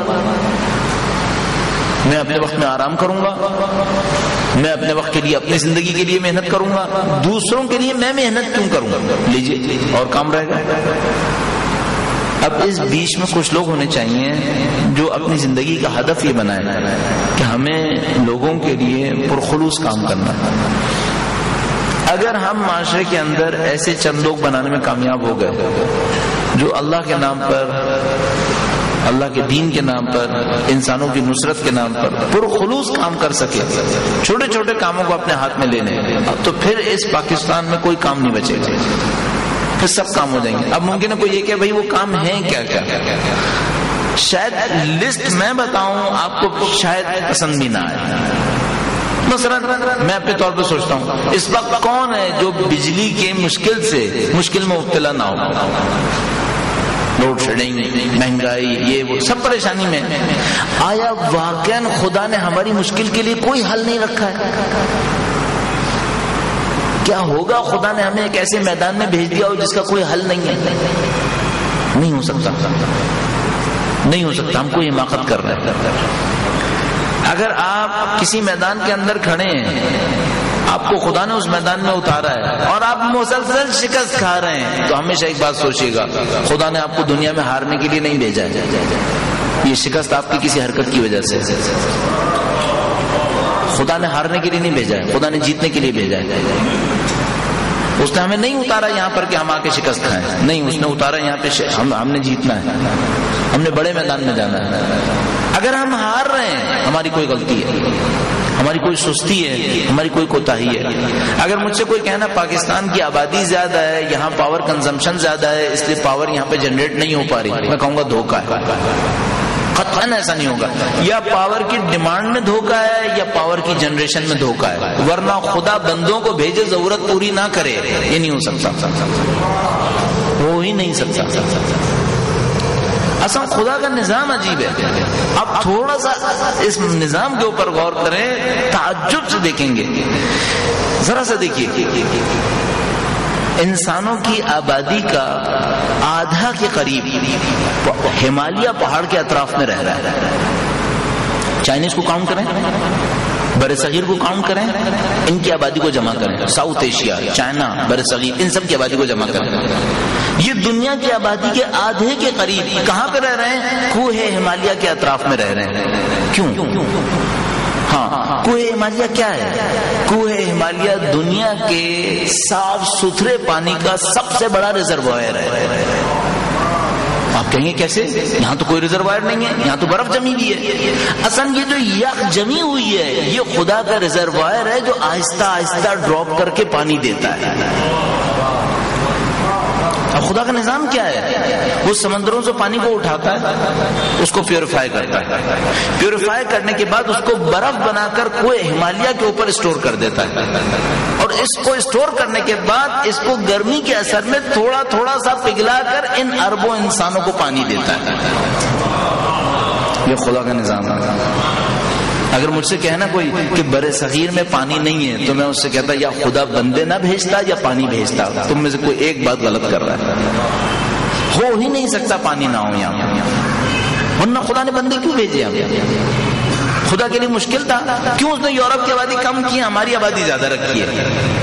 میں اپنے وقت میں آرام کروں گا, میں اپنے وقت کے لیے اپنی زندگی کے لیے محنت کروں گا, دوسروں کے لیے میں محنت کیوں کروں گا. لیجیے اور کام رہے گا. اب اس بیچ میں کچھ لوگ ہونے چاہیے جو اپنی زندگی کا ہدف یہ بنائے کہ ہمیں لوگوں کے لیے پرخلوص کام کرنا. اگر ہم معاشرے کے اندر ایسے چند لوگ بنانے میں کامیاب ہو گئے جو اللہ کے نام پر, اللہ کے دین کے نام پر, انسانوں کی نصرت کے نام پر پرخلوص کام کر سکے, چھوٹے چھوٹے کاموں کو اپنے ہاتھ میں لینے, تو پھر اس پاکستان میں کوئی کام نہیں بچے گا, پھر سب کام ہو جائیں گے. اب ممکن ہے کوئی یہ کہ بھائی وہ کام ہیں کیا کیا, شاید لسٹ میں بتاؤں آپ کو شاید پسند بھی نہ آئے. مثلا میں اپنے طور پہ سوچتا ہوں اس وقت کون ہے جو بجلی کے مشکل میں مبتلا نہ ہو. لوڈ شیڈنگ, مہنگائی, یہ وہ سب پریشانی میں. آیا واقعا خدا نے ہماری مشکل کے لیے کوئی حل نہیں رکھا ہے؟ کیا ہوگا خدا نے ہمیں ایک ایسے میدان میں بھیج دیا ہو جس کا کوئی حل نہیں ہے؟ نہیں ہو سکتا, نہیں ہو سکتا. ہم کو حماقت کر رہے ہیں. اگر آپ کسی میدان کے اندر کھڑے ہیں, آپ کو خدا نے اس میدان میں اتارا ہے اور آپ مسلسل شکست کھا رہے ہیں, تو ہمیشہ ایک بات سوچیے گا, خدا نے آپ کو دنیا میں ہارنے کے لیے نہیں بھیجا ہے. یہ شکست آپ کی کسی حرکت کی وجہ سے, خدا نے ہارنے کے لیے نہیں بھیجا ہے, خدا نے جیتنے کے لیے بھیجا ہے. اس نے ہمیں نہیں اتارا یہاں پر کہ ہم آ کے شکست کھائیں, نہیں, اس نے اتارا یہاں پہ ہم نے جیتنا ہے, ہم نے بڑے میدان میں جانا ہے. اگر ہم ہار رہے ہیں ہماری کوئی غلطی ہے, ہماری کوئی سستی ہے, ہماری کوئی کوتاہی ہے. اگر مجھ سے کوئی کہنا پاکستان کی آبادی زیادہ ہے, یہاں پاور کنزمپشن زیادہ ہے, اس لیے پاور یہاں پہ جنریٹ نہیں ہو پا رہی, میں کہوں گا دھوکہ ہے. قطعاً ایسا نہیں ہوگا. یا پاور کی ڈیمانڈ میں دھوکہ ہے یا پاور کی جنریشن میں دھوکہ ہے, ورنہ خدا بندوں کو بھیجے ضرورت پوری نہ کرے, یہ نہیں ہو سکتا, ہو ہی نہیں سکتا. اصل خدا کا نظام عجیب ہے. اب تھوڑا سا اس نظام کے اوپر غور کریں, تعجب سے دیکھیں گے. ذرا سا دیکھیے, انسانوں کی آبادی کا آدھا کے قریب ہمالیہ پہاڑ کے اطراف میں رہ رہا ہے. چائنیز کو کاؤنٹ کریں, بر صغیر کو کاؤنٹ کریں, ان کی آبادی کو جمع کریں, ساؤتھ ایشیا, چائنا, بر صغیر, ان سب کی آبادی کو جمع کریں. یہ دنیا کی آبادی کے آدھے کے قریب کہاں پہ رہ رہے ہیں؟ کوہ ہمالیہ کے اطراف میں رہ رہے ہیں. کیوں؟ ہاں, کوہ ہمالیہ کیا ہے؟ کوہ ہمالیہ دنیا کے صاف ستھرے پانی کا سب سے بڑا ریزروائر ہے. آپ کہیں گے کیسے؟ یہاں تو کوئی ریزروائر نہیں ہے, یہاں تو برف جمی ہوئی ہے. اصل یہ جو یخ جمی ہوئی ہے یہ خدا کا ریزروائر ہے جو آہستہ آہستہ ڈراپ کر کے پانی دیتا ہے. اب خدا کا نظام کیا ہے؟ وہ سمندروں سے پانی کو اٹھاتا ہے, اس کو پیوریفائی کرتا ہے, پیوریفائی کرنے کے بعد اس کو برف بنا کر کوہ ہمالیہ کے اوپر اسٹور کر دیتا ہے, اور اس کو اسٹور کرنے کے بعد اس کو گرمی کے اثر میں تھوڑا تھوڑا سا پگھلا کر ان اربوں انسانوں کو پانی دیتا ہے. یہ خدا کا نظام ہے. اگر مجھ سے کہنا کوئی کہ برے صغیر میں پانی نہیں ہے, تو میں اس سے کہتا یا خدا بندے نہ بھیجتا یا پانی بھیجتا. تم میں سے کوئی ایک بات غلط کر رہا ہے. ہو ہی نہیں سکتا پانی نہ ہو یہاں, ورنہ خدا نے بندے کیوں بھیجے؟ خدا کے لیے مشکل تھا. کیوں اس نے یورپ کی آبادی کم کی, ہماری آبادی زیادہ رکھی ہے؟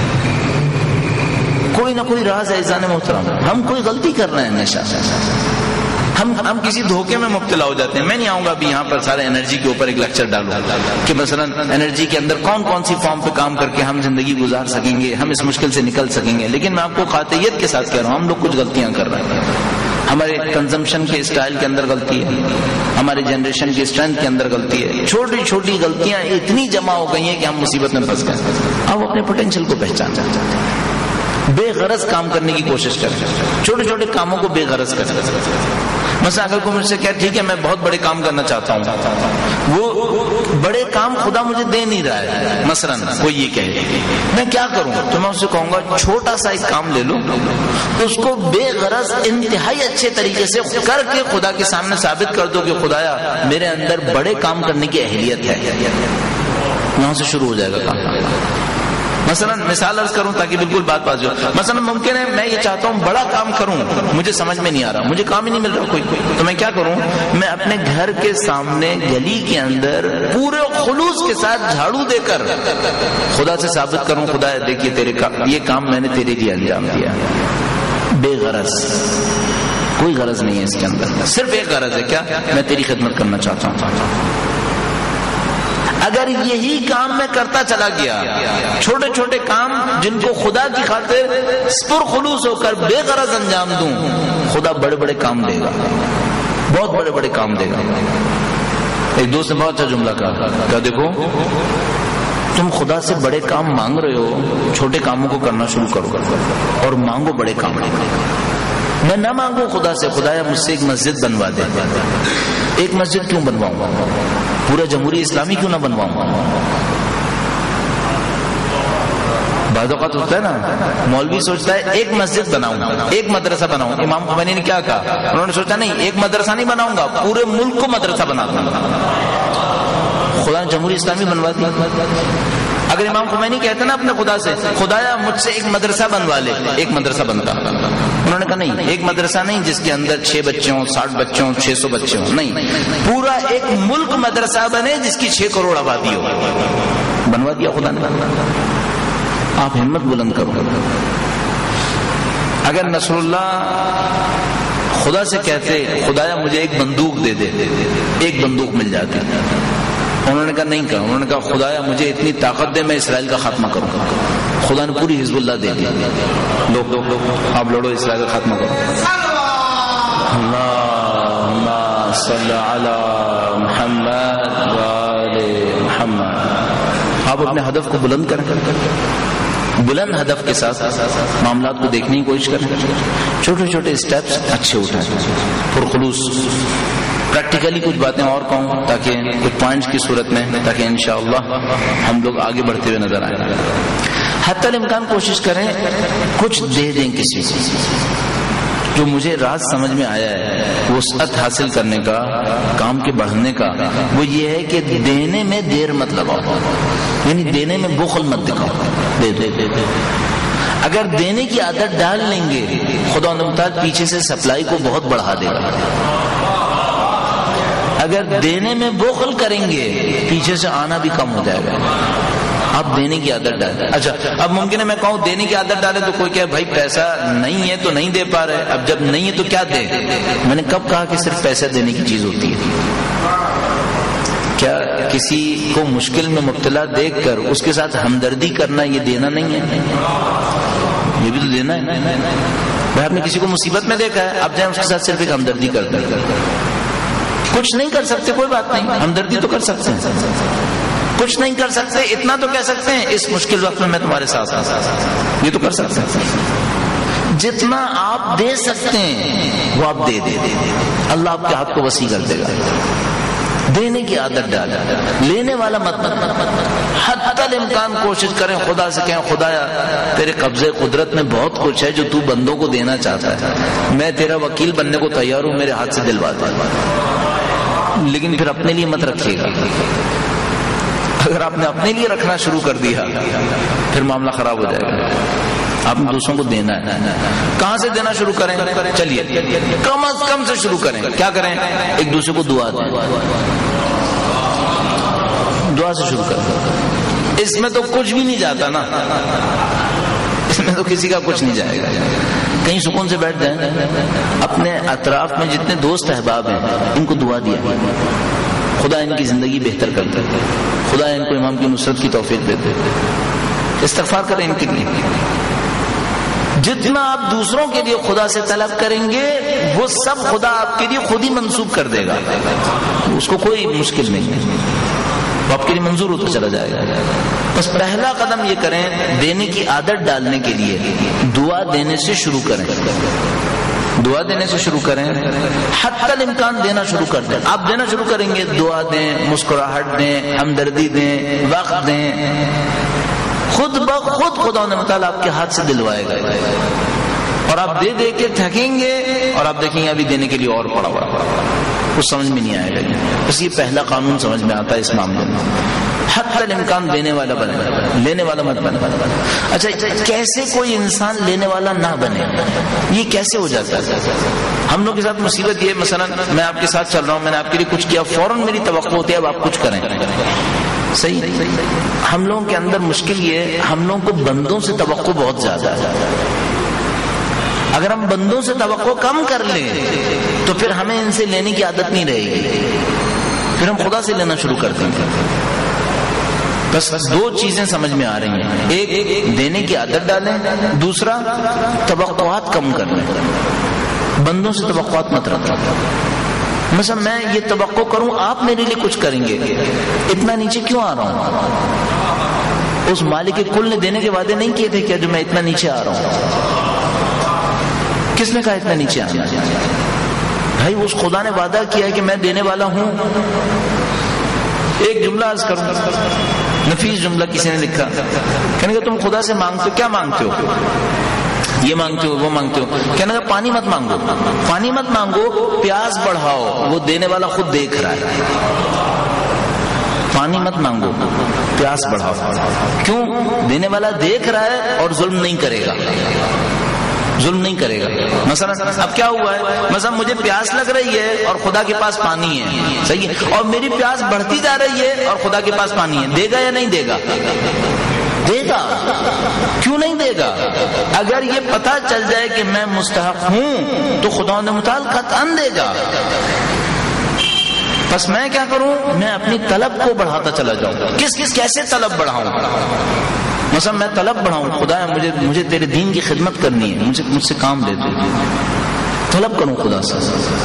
کوئی نہ کوئی راز ہے. عزیزان محترم, ہم کوئی غلطی کر رہے ہیں ہمیشہ, ہم کسی دھوکے میں مبتلا ہو جاتے ہیں. میں نہیں آؤں گا ابھی یہاں پر سارے انرجی کے اوپر ایک لیکچر ڈالوں کہ مثلا انرجی کے اندر کون کون سی فارم پہ کام کر کے ہم زندگی گزار سکیں گے, ہم اس مشکل سے نکل سکیں گے. لیکن میں آپ کو قاطعیت کے ساتھ کہہ رہا ہوں, ہم لوگ کچھ غلطیاں کر رہے ہیں. ہمارے کنزمپشن کے اسٹائل کے اندر غلطی ہے, ہمارے جنریشن کی اسٹرینتھ کے اندر غلطی ہے. چھوٹی چھوٹی غلطیاں اتنی جمع ہو گئی ہیں کہ ہم مصیبت میں پھنس گئے. اب اپنے پوٹینشیل کو پہچان جاتے ہیں. بے غرض کام کرنے کی کوشش کریں، چھوٹے چھوٹے کاموں کو بے غرض کریں. مثلا اگر کوئی مجھ سے کہے ٹھیک ہے میں بہت بڑے کام کرنا چاہتا ہوں، وہ بڑے کام خدا مجھے دے نہیں رہا ہے، مثلا کوئی یہ کہے میں کیا کروں، تو میں اس سے کہوں گا چھوٹا سا ایک کام لے لو، تو اس کو بے غرض انتہائی اچھے طریقے سے کر کے خدا کے سامنے ثابت کر دو کہ خدایا میرے اندر بڑے کام کرنے کی اہلیت ہے. یہاں سے شروع ہو جائے گا کام. مثلا مثال عرض کروں تاکہ بالکل بات ہو. مثلا ممکن ہے میں یہ چاہتا ہوں بڑا کام کروں، مجھے سمجھ میں نہیں آ رہا، مجھے کام ہی نہیں مل رہا کوئی، تو میں کیا کروں، میں اپنے گھر کے سامنے گلی کے اندر پورے خلوص کے ساتھ جھاڑو دے کر خدا سے ثابت کروں خدا دیکھیے تیرے یہ کام میں نے تیرے لیے انجام دیا. بے غرض، کوئی غرض نہیں ہے اس کے اندر، صرف ایک غرض ہے، کیا میں تیری خدمت کرنا چاہتا ہوں. اگر یہی کام میں کرتا چلا گیا، چھوٹے چھوٹے کام جن کو خدا کی خاطر پرخلوص ہو کر بے غرض انجام دوں، خدا بڑے بڑے کام دے گا، بہت بڑے بڑے کام دے گا. ایک دوست نے بہت اچھا جملہ کہا کہ دیکھو تم خدا سے بڑے کام مانگ رہے ہو، چھوٹے کاموں کو کرنا شروع کرو اور مانگو بڑے کام. میں نہ مانگوں خدا سے خدایا مجھ سے ایک مسجد بنوا دے. ایک مسجد کیوں بنواؤں گا، پورا جمہوری اسلامی کیوں نہ بنواؤں گا. بعض اوقات ہوتا ہے نا مولوی سوچتا ہے ایک مسجد بناؤں گا، ایک مدرسہ بناؤں. امام خمینی نے کیا کہا، انہوں نے سوچا نہیں ایک مدرسہ نہیں بناؤں گا، پورے ملک کو مدرسہ بنا دوں گا. خدا نے جمہوری اسلامی بنوا دیا. اگر امام خمینی کہتے نا اپنے خدا سے خدایا مجھ سے ایک مدرسہ بنوا لے، ایک مدرسہ بنتا. انہوں نے کہا نہیں ایک مدرسہ نہیں جس کے اندر 6 بچے ہوں، 60 بچے ہوں، 600 بچے ہوں، نہیں پورا ایک ملک مدرسہ بنے جس کی 6 کروڑ آبادی ہو. بنوا دیا خدا نے. آپ ہمت بلند کرو. اگر نصر اللہ خدا سے کہتے خدایا مجھے ایک بندوق دے دے، ایک بندوق مل جاتی. انہوں نے کہا نہیں کہا، انہوں نے کہا خدایا مجھے اتنی طاقت دے میں اسرائیل کا خاتمہ کروں. خدا نے پوری حزب اللہ دے دی. لوگ آپ لڑو اسرائیل کا خاتمہ کرو. اللہم صلی علی محمد وآل محمد. آپ اپنے ہدف کو بلند کریں، بلند ہدف کے ساتھ معاملات کو دیکھنے کی کوشش کریں. چھوٹے چھوٹے اسٹیپس اچھے اٹھائیں، پرخلوص. پریکٹیکلی کچھ باتیں اور کہوں تاکہ کچھ پوائنٹس کی صورت میں، تاکہ انشاءاللہ ہم لوگ آگے بڑھتے ہوئے نظر آئیں. حتی الامکان کوشش کریں کچھ دے دیں کسی کو. جو مجھے راز سمجھ میں آیا ہے وسعت حاصل کرنے کا، کام کے بڑھنے کا، وہ یہ ہے کہ دینے میں دیر مت لگاؤ، یعنی دینے میں بخل مت دکھاؤ. دے دے دے دے. اگر دینے کی عادت ڈال لیں گے خدا تعالیٰ پیچھے سے سپلائی کو بہت بڑھا دے گا. اگر دینے میں بخل کریں گے پیچھے سے آنا بھی کم ہو جائے گا. آپ دینے کی عادت ڈالیں. اچھا اب ممکن ہے میں کہوں دینے کی عادت ڈالے تو کوئی کہے بھائی پیسہ نہیں ہے تو نہیں دے پا رہے، اب جب نہیں ہے تو کیا دے. میں نے کب کہا کہ صرف پیسہ دینے کی چیز ہوتی ہے؟ کیا کسی کو مشکل میں مبتلا دیکھ کر اس کے ساتھ ہمدردی کرنا یہ دینا نہیں ہے؟ یہ بھی تو دینا ہے. بھائی آپ نے کسی کو مصیبت میں دیکھا ہے، آپ جائیں اس کے ساتھ صرف ایک ہمدردی کرتے ہیں. کچھ نہیں کر سکتے کوئی بات نہیں، ہمدردی تو کر سکتے ہیں. کچھ نہیں کر سکتے اتنا تو کہہ سکتے ہیں اس مشکل وقت میں تمہارے ساتھ ہوں، یہ تو کر سکتے ہیں. جتنا آپ دے سکتے ہیں وہ آپ دے دے. اللہ آپ کے ہاتھ کو وسیع کر دے گا. دینے کی عادت ڈالیں، لینے والا مت. حتی الامکان کوشش کریں خدا سے کہیں خدایا تیرے قبضے قدرت میں بہت کچھ ہے جو تو بندوں کو دینا چاہتا ہے، میں تیرا وکیل بننے کو تیار ہوں، میرے ہاتھ سے دلوا دے. لیکن پھر اپنے لیے مت رکھیے گا. اگر آپ نے اپنے لیے رکھنا شروع کر دیا پھر معاملہ خراب ہو جائے گا. آپ نے دوسروں کو دینا ہے. کہاں سے دینا شروع کریں؟ چلیے کم از کم سے شروع کریں. کیا کریں؟ ایک دوسرے کو دعا دیں. دعا سے شروع کریں. اس میں تو کچھ بھی نہیں جاتا نا، اس میں تو کسی کا کچھ نہیں جائے گا. کہیں سکون سے بیٹھ جائیں، اپنے اطراف میں جتنے دوست احباب ہیں ان کو دعا دیا، خدا ان کی زندگی بہتر کر دے، خدا ان کو امام کی نصرت کی توفیق دے دے. استغفار کریں ان کے لیے. جتنا آپ دوسروں کے لیے خدا سے طلب کریں گے وہ سب خدا آپ کے لیے خود ہی منسوب کر دے گا. اس کو کوئی مشکل نہیں ہے. وہ آپ کے لیے منظور ہوتا چلا جائے گا. بس پہلا قدم یہ کریں, دینے کی عادت ڈالنے کے لیے دعا دینے سے شروع کریں. دعا دینے سے شروع کریں, حتی الامکان دینا شروع کر دیں. آپ دینا شروع کریں گے, دعا دیں, مسکراہٹ دیں, ہمدردی دیں, وقت دیں, خود بخود خدا نے مطالعہ آپ کے ہاتھ سے دلوائے گا. اور آپ دے دے کے تھکیں گے اور آپ دیکھیں گے ابھی دینے کے لیے اور پڑا ہوا, کچھ سمجھ میں نہیں آئے گا. بس یہ پہلا قانون سمجھ میں آتا ہے اس معاملے میں, حتی الامکان دینے والا بنے, لینے والا مت بنے. اچھا, کیسے کوئی انسان لینے والا نہ بنے, یہ کیسے ہو جاتا ہے؟ ہم لوگ کے ساتھ مصیبت یہ, مثلا میں آپ کے ساتھ چل رہا ہوں, میں نے آپ کے لیے کچھ کیا, فوراً میری توقع ہوتی ہے اب آپ کچھ کریں. صحیح, ہم لوگوں کے اندر مشکل یہ ہے, ہم لوگوں کو بندوں سے توقع بہت زیادہ ہے. اگر ہم بندوں سے توقع کم کر لیں تو پھر ہمیں ان سے لینے کی عادت نہیں رہے گی, پھر ہم خدا سے لینا شروع کر دیں گے. بس دو چیزیں سمجھ میں آ رہی ہیں, ایک دینے کی عادت ڈالیں, دوسرا توقعات کم کر لیں. بندوں سے توقعات مت رکھیں. مثلا میں یہ توقع کروں آپ میرے لیے کچھ کریں گے, اتنا نیچے کیوں آ رہا ہوں؟ اس مالک کل نے دینے کے وعدے نہیں کیے تھے کیا جو میں اتنا نیچے آ رہا ہوں؟ کس نے کہا اتنا نیچے آنا؟ بھائی اس خدا نے وعدہ کیا ہے کہ میں دینے والا ہوں. ایک جملہ عرض کروں, نفیس جملہ کسی نے لکھا, کہنے کہ تم خدا سے مانگتے ہو, کیا مانگتے ہو؟ یہ مانگتے ہو, وہ مانگتے ہو. کہنے کہ پانی مت مانگو, پانی مت مانگو, پیاس بڑھاؤ, وہ دینے والا خود دیکھ رہا ہے. پانی مت مانگو, پیاس بڑھاؤ. کیوں؟ دینے والا دیکھ رہا ہے اور ظلم نہیں کرے گا, ظلم نہیں کرے گا. مثلا اب کیا ہوا ہے, مثلا مجھے پیاس لگ رہی ہے اور خدا کے پاس پانی ہے, صحیح ہے, اور میری پیاس بڑھتی جا رہی ہے اور خدا کے پاس پانی ہے. دے گا یا نہیں دے گا؟ دے گا. کیوں نہیں دے گا؟ اگر یہ پتہ چل جائے کہ میں مستحق ہوں تو خدا نے متعال قطعاً دے گا. بس میں کیا کروں, میں اپنی طلب کو بڑھاتا چلا جاؤں. کیسے طلب بڑھاؤں؟ مثلا میں طلب بڑھاؤں, خدا مجھے تیرے دین کی خدمت کرنی ہے, مجھ سے کام دے دے. طلب کروں خدا سے.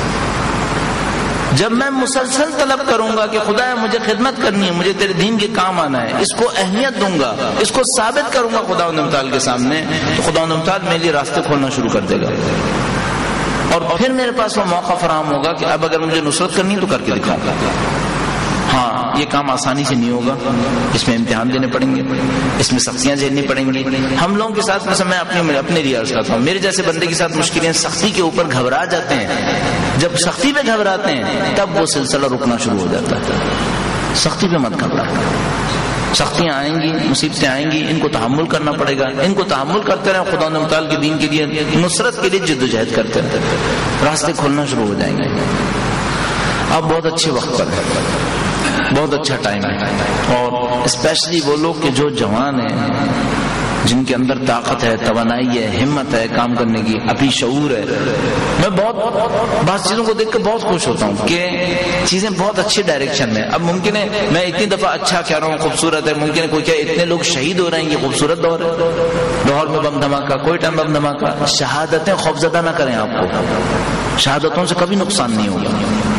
جب میں مسلسل طلب کروں گا کہ خدا مجھے خدمت کرنی ہے, مجھے تیرے دین کے کام آنا ہے, اس کو اہمیت دوں گا, اس کو ثابت کروں گا خدا متعال کے سامنے, تو خدا متعال میرے لیے راستے کھولنا شروع کر دے گا. اور پھر میرے پاس وہ موقع فراہم ہوگا کہ اب اگر مجھے نصرت کرنی ہے تو کر کے دکھاؤں گا. ہاں, یہ کام آسانی سے نہیں ہوگا, اس میں امتحان دینے پڑیں گے, اس میں سختیاں جھیلنی پڑیں گی. ہم لوگوں کے ساتھ, مثلا میں اپنے لیے عرض کرتا ہوں, میرے جیسے بندے کے ساتھ مشکلیں سختی کے اوپر گھبرا جاتے ہیں. جب سختی پہ گھبراتے ہیں تب وہ سلسلہ رکنا شروع ہو جاتا ہے. سختی پہ مت گھبرا, سختیاں آئیں گی, مصیبتیں آئیں گی, ان کو تحمل کرنا پڑے گا. ان کو تحمل کرتے رہیں, خدا متعال کے دین کے لیے, نصرت کے لیے جدوجہد کرتے رہیں, راستے کھولنا شروع ہو جائیں گے. اب بہت اچھے وقت پر ہے, بہت اچھا ٹائم ہے. اور اسپیشلی وہ لوگ کہ جو جوان ہیں, جن کے اندر طاقت ہے, توانائی ہے, ہمت ہے کام کرنے کی, اپنی شعور ہے. میں بعض چیزوں کو دیکھ کر بہت خوش ہوتا ہوں کہ چیزیں بہت اچھے ڈائریکشن میں. اب ممکن ہے میں اتنی دفعہ اچھا کہہ رہا ہوں, خوبصورت ہے, ممکن ہے کوئی کہ اتنے لوگ شہید ہو رہے ہیں, یہ خوبصورت دور ہے. لاہور میں بم دھماکہ, کوئی ٹائم بم دھماکہ. شہادتیں خوفزدہ نہ کریں آپ کو, شہادتوں سے کبھی نقصان نہیں ہوگا.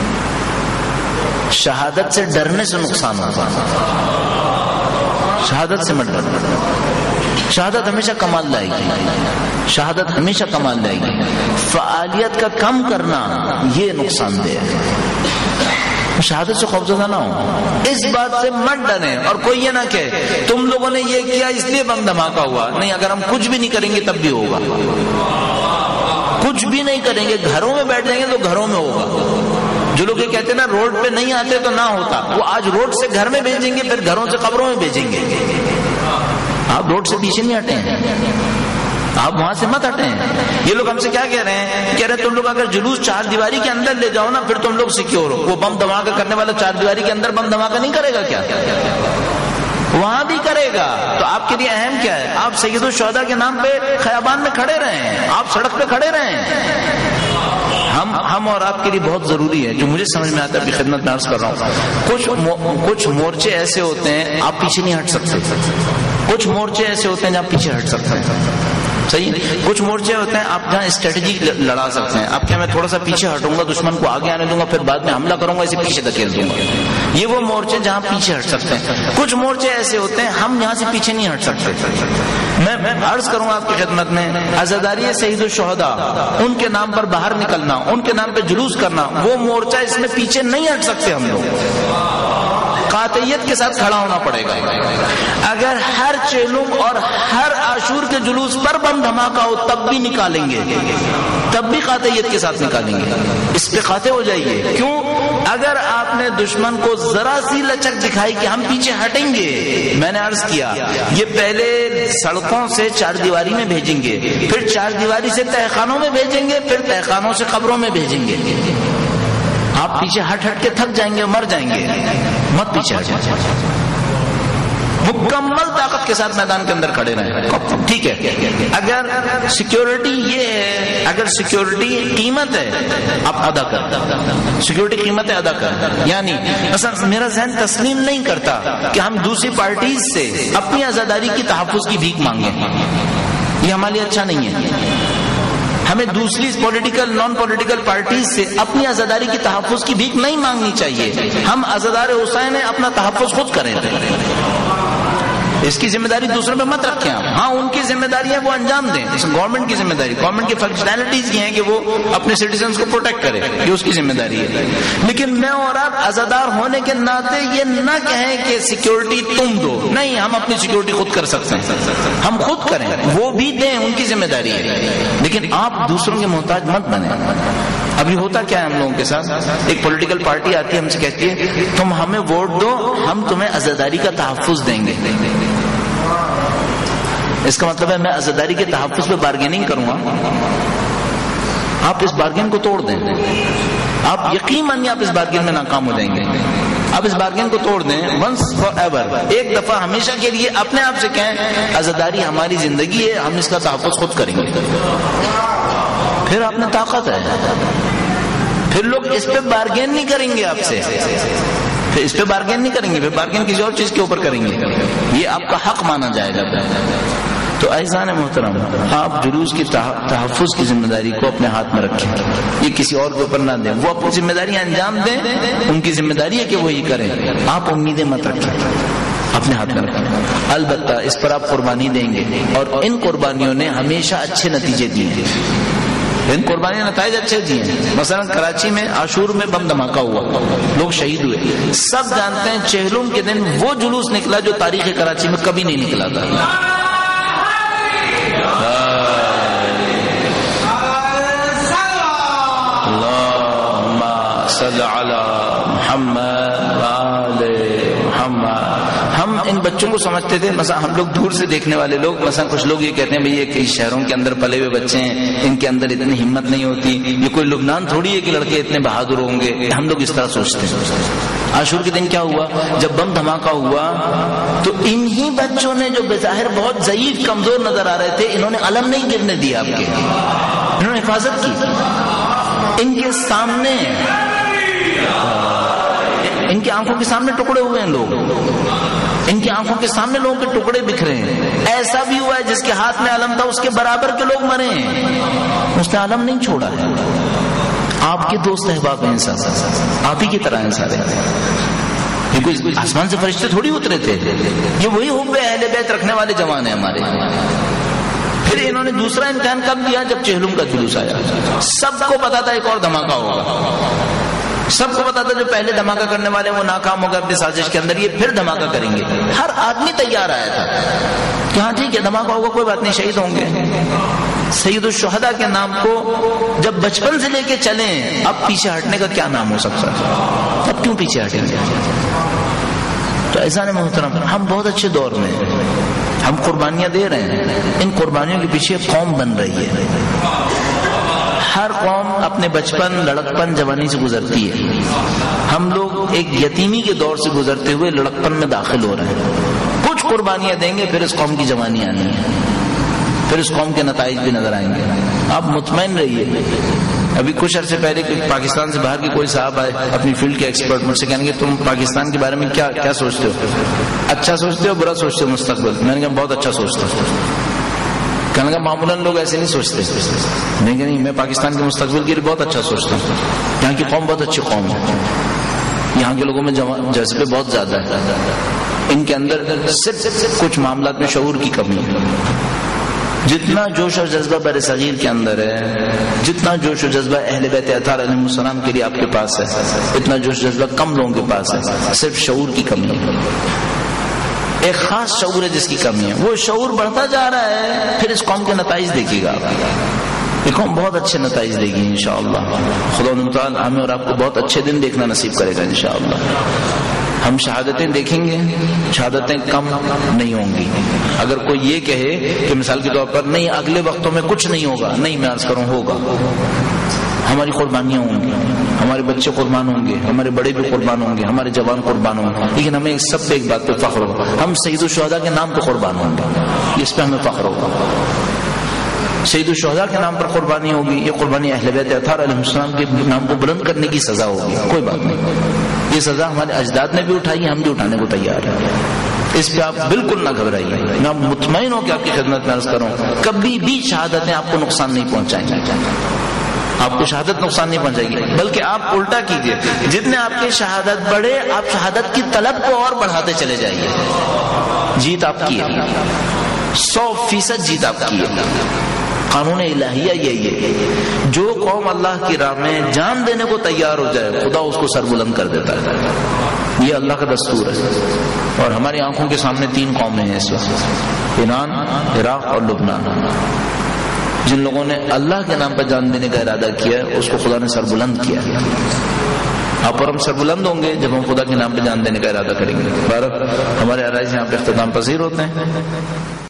شہادت سے ڈرنے سے نقصان ہوتا ہے. شہادت سے مت ڈرنا, شہادت ہمیشہ کمال لائے گی, شہادت ہمیشہ کمال لائے گی. فعالیت کا کم کرنا یہ نقصان دہ ہے. شہادت سے خوفزدہ نہ ہو, اس بات سے مت ڈریں. اور کوئی یہ نہ کہے تم لوگوں نے یہ کیا اس لیے بم دھماکہ ہوا. نہیں, اگر ہم کچھ بھی نہیں کریں گے تب بھی ہوگا. کچھ بھی نہیں کریں گے, گھروں میں بیٹھ جائیں گے تو گھروں میں ہوگا. جو لوگ یہ کہتے ہیں نا روڈ پہ نہیں آتے تو نہ ہوتا, وہ آج روڈ سے گھر میں بھیجیں گے, پھر گھروں سے قبروں میں بھیجیں گے. آپ روڈ سے پیچھے نہیں ہٹے ہیں, آپ وہاں سے مت ہٹے ہیں. یہ لوگ ہم سے کیا کہہ رہے ہیں, کہہ رہے ہیں تم لوگ اگر جلوس چار دیواری کے اندر لے جاؤ نا, پھر تم لوگ سیکیور ہو. وہ بم دھماکہ کرنے والا چار دیواری کے اندر بم دھماکہ نہیں کرے گا کیا؟ وہاں بھی کرے گا. تو آپ کے لیے اہم کیا ہے, آپ سید الشہداء کے نام پہ خیابان میں کھڑے رہیں, آپ سڑک پہ کھڑے رہیں. ہم اور آپ کے لیے بہت ضروری ہے, جو مجھے سمجھ میں آتا ہے اپنی خدمت میں عرض کر رہا ہوں. کچھ مورچے ایسے ہوتے ہیں آپ پیچھے نہیں ہٹ سکتے, کچھ مورچے ایسے ہوتے ہیں جہاں پیچھے ہٹ سکتے ہیں. صحیح. کچھ مورچے ہوتے ہیں آپ جہاں اسٹریٹجی لڑا سکتے ہیں, آپ کیا میں تھوڑا سا پیچھے ہٹوں گا, دشمن کو آگے آنے دوں گا, پھر بعد میں حملہ کروں گا, اسے پیچھے دھکیل دوں گا. یہ وہ مورچے جہاں پیچھے ہٹ سکتے ہیں. کچھ مورچے ایسے ہوتے ہیں ہم یہاں سے پیچھے نہیں ہٹ سکتے. میں عرض کروں گا آپ کی خدمت میں, عزاداری شہید الشہداء ان کے نام پر باہر نکلنا, ان کے نام پہ جلوس کرنا, وہ مورچہ اس میں پیچھے نہیں ہٹ سکتے ہم لوگ. قاطعیت کے ساتھ کھڑا ہونا پڑے گا. اگر ہر چیلم اور ہر عاشور کے جلوس پر بم دھماکہ ہو تب بھی نکالیں گے, تب بھی قاطعیت کے ساتھ نکالیں گے. اس پہ قاطع ہو جائیے. کیوں؟ اگر آپ نے دشمن کو ذرا سی لچک دکھائی کہ ہم پیچھے ہٹیں گے, میں نے عرض کیا یہ پہلے سڑکوں سے چار دیواری میں بھیجیں گے, پھر چار دیواری سے تہخانوں میں بھیجیں گے, پھر تہخانوں سے قبروں میں بھیجیں گے. آپ پیچھے ہٹ ہٹ کے تھک جائیں گے, مر جائیں گے. مت پیچھے ہٹیں, مکمل طاقت کے ساتھ میدان کے اندر کھڑے رہیں. ٹھیک ہے, اگر سیکیورٹی یہ ہے, اگر سیکیورٹی قیمت ہے آپ ادا کر, سیکیورٹی قیمت ہے ادا کر. یعنی مثلا میرا ذہن تسلیم نہیں کرتا کہ ہم دوسری پارٹیز سے اپنی آزاداری کی تحفظ کی بھیک مانگیں. یہ ہمارے لیے اچھا نہیں ہے. ہمیں دوسری پولیٹیکل نان پولیٹیکل پارٹیز سے اپنی عزاداری کی تحفظ کی بھیک نہیں مانگنی چاہیے. ہم عزادار حسین ہیں, اپنا تحفظ خود کریں. اس کی ذمہ داری دوسروں پہ مت رکھیں آپ. ہاں ان کی ذمہ داری ہے وہ انجام دیں. گورنمنٹ کی ذمہ داری, گورنمنٹ کی فنکشنالٹیز یہ ہیں کہ وہ اپنے سٹیزنز کو پروٹیکٹ کرے, یہ اس کی ذمہ داری ہے. لیکن میں اور آپ عزادار ہونے کے ناطے یہ نہ کہیں کہ سیکیورٹی تم دو. نہیں, ہم اپنی سیکیورٹی خود کر سکتے ہیں, ہم خود کریں, وہ بھی دیں, ان کی ذمہ داری ہے. لیکن آپ دوسروں کے محتاج مت بنیں. ابھی ہوتا کیا ہے ہم لوگوں کے ساتھ, ایک پولیٹیکل پارٹی آتی ہے ہم سے کہتی ہے تم ہمیں ووٹ دو, ہم تمہیں عزاداری کا تحفظ دیں گے. اس کا مطلب ہے میں عزاداری کے تحفظ پہ بارگیننگ کروں گا. آپ اس بارگین کو توڑ دیں, آپ یقین مانیے آپ اس بارگین میں ناکام ہو جائیں گے. آپ اس بارگین کو توڑ دیں ونس فار ایور, ایک دفعہ ہمیشہ کے لیے اپنے آپ سے کہیں عزاداری ہماری زندگی ہے, ہم اس کا تحفظ خود کریں گے. پھر آپ نے طاقت ہے, پھر لوگ اس پہ بارگین نہیں کریں گے آپ سے, پھر اس پہ بارگین نہیں کریں گے, پھر بارگین کسی اور چیز کے اوپر کریں گے. یہ آپ کا حق مانا جائے گا. تو اعزان محترم, آپ جلوس کی تحفظ کی ذمہ داری کو اپنے ہاتھ میں رکھیں, یہ کسی اور کے اوپر نہ دیں. وہ اپنی ذمہ داریاں انجام دیں, ان کی ذمہ داری ہے کہ وہ یہ کریں. آپ امیدیں مت رکھیں, اپنے ہاتھ میں رکھیں. البتہ اس پر آپ قربانی دیں گے, اور ان قربانیوں نے ہمیشہ اچھے نتیجے دیے. ان قربانی نتائج اچھے دیے. مثلا کراچی میں عاشور میں بم دھماکہ ہوا, لوگ شہید ہوئے. سب جانتے ہیں چہلم کے دن وہ جلوس نکلا جو تاریخ کراچی میں کبھی نہیں نکلا تھا. اللہم صل علی محمد وآل محمد. ہم ان بچوں کو سمجھتے تھے, مثلا ہم لوگ دور سے دیکھنے والے لوگ, مثلا کچھ لوگ یہ کہتے ہیں بھئی یہ شہروں کے اندر پلے ہوئے بچے ہیں, ان کے اندر اتنی ہمت نہیں ہوتی, یہ کوئی لبنان تھوڑی ہے کہ لڑکے اتنے بہادر ہوں گے. ہم لوگ اس طرح سوچتے ہیں. عاشور کے دن کیا ہوا, جب بم دھماکہ ہوا تو انہی بچوں نے جو بظاہر بہت ضعیف کمزور نظر آ رہے تھے, انہوں نے علم نہیں گرنے دیا آپ کے, انہوں نے حفاظت کی. ان کے سامنے, ان کی آنکھوں کے سامنے ٹکڑے ہوئے ہیں لوگ, ان کی آنکھوں کے سامنے لوگوں کے ٹکڑے بکھرے ہیں. ایسا بھی ہوا ہے جس کے ہاتھ میں علم تھا اس کے برابر کے لوگ مرے ہیں, اس نے علم نہیں چھوڑا ہے. آپ کے دوست احباب ہیں سب, آپ ہی کی طرح ہیں سارے. یہ کوئی آسمان سے فرشتے تھوڑی اترے تھے, یہ وہی حب اہل بیت رکھنے والے جوان ہیں ہمارے. پھر انہوں نے دوسرا امتحان کب دیا, جب چہلم کا جلوس آیا. سب کو پتا تھا ایک اور دھماکہ ہوگا, سب کو پتا تھا جو پہلے دھماکہ کرنے والے وہ ناکام ہو گئے اپنی سازش کے اندر, یہ پھر دھماکہ کریں گے. ہر آدمی تیار آیا تھا کہ ہاں ٹھیک ہے دھماکہ ہوگا, کوئی بات نہیں, شہید ہوں گے. سید الشہداء کے نام کو جب بچپن سے لے کے چلیں, اب پیچھے ہٹنے کا کیا نام ہو سکتا ہے, اب کیوں پیچھے ہٹیں گے. تو اعزان محترم, ہم بہت اچھے دور میں ہیں, ہم قربانیاں دے رہے ہیں. ان قربانیوں کے پیچھے قوم بن رہی ہے. ہر قوم اپنے بچپن, لڑکپن, جوانی سے گزرتی ہے. ہم لوگ ایک یتیمی کے دور سے گزرتے ہوئے لڑکپن میں داخل ہو رہے ہیں. کچھ قربانیاں دیں گے, پھر اس قوم کی جوانی آنی ہے, پھر اس قوم کے نتائج بھی نظر آئیں گے. آپ مطمئن رہیے. ابھی کچھ عرصے پہلے پاکستان سے باہر کے کوئی صاحب آئے, اپنی فیلڈ کے ایکسپرٹ, مجھ سے کہنے گے تم پاکستان کے بارے میں کیا سوچتے ہو, اچھا سوچتے ہو برا سوچتے ہو مستقبل. میں نے کہا بہت اچھا سوچتا ہوں. کہنے لگا معمولاً لوگ ایسے نہیں سوچتے. نہیں میں پاکستان کے مستقبل کے لیے بہت اچھا سوچتا ہوں. یہاں کی قوم بہت اچھی قوم ہے. یہاں کے لوگوں میں جذبے بہت زیادہ ہے. ان کے اندر صرف کچھ معاملات میں شعور کی کمی ہے. جتنا جوش اور جذبہ بر صغیر کے اندر ہے، جتنا جوش و جذبہ اہل بیت اطہار علیہ السلام کے لیے آپ کے پاس ہے، اتنا جوش جذبہ کم لوگوں کے پاس ہے. صرف شعور کی کمی ہے. ایک خاص شعور ہے جس کی کمی ہے. وہ شعور بڑھتا جا رہا ہے. پھر اس قوم کے نتائج دیکھیے گا. یہ قوم بہت اچھے نتائج دے گی انشاءاللہ. خدا تعالی ہمیں اور آپ کو بہت اچھے دن دیکھنا نصیب کرے گا انشاءاللہ. ہم شہادتیں دیکھیں گے، شہادتیں کم نہیں ہوں گی. اگر کوئی یہ کہے کہ مثال کے طور پر نہیں اگلے وقتوں میں کچھ نہیں ہوگا، نہیں میں عرض کروں ہوگا. ہماری قربانیاں ہوں گی، ہمارے بچے قربان ہوں گے، ہمارے بڑے بھی قربان ہوں گے، ہمارے جوان قربان ہوں گے. لیکن ہمیں سب پہ ایک بات پہ فخر ہوگا، ہم سید الشہداء کے نام پہ قربان ہوں گے. اس پہ ہمیں فخر ہوگا. سید الشہداء کے نام پر قربانی ہوگی. یہ قربانی اہل بیت اطہار علیہ السلام کے نام کو بلند کرنے کی سزا ہوگی. کوئی بات نہیں، یہ سزا ہمارے اجداد نے بھی اٹھائی، ہم بھی اٹھانے کو تیار ہیں. اس پہ آپ بالکل نہ گھبرائیے. میں مطمئن ہوں کہ آپ کی خدمت میں عرض کروں کبھی بھی شہادتیں آپ کو نقصان نہیں پہنچائیں گی. آپ کو شہادت نقصان نہیں پہنچائے گی، بلکہ آپ الٹا کیجئے. جتنے آپ کی شہادت بڑھے، آپ شہادت کی طلب کو اور بڑھاتے چلے جائیے. جیت آپ کی ہے، 100% جیت آپ کی ہے. قانون الہیہ یہی ہے. جو قوم اللہ کی راہ میں جان دینے کو تیار ہو جائے، خدا اس کو سر بلند کر دیتا ہے. یہ اللہ کا دستور ہے. اور ہماری آنکھوں کے سامنے 3 قومیں ہیں اس وقت، ایران، عراق اور لبنان. جن لوگوں نے اللہ کے نام پر جان دینے کا ارادہ کیا ہے، اس کو خدا نے سر بلند کیا ہے. آپ اور ہم سر بلند ہوں گے جب ہم خدا کے نام پہ جان دینے کا ارادہ کریں گے. بہرحال ہمارے عرائض یہاں پہ اختتام پذیر ہوتے ہیں.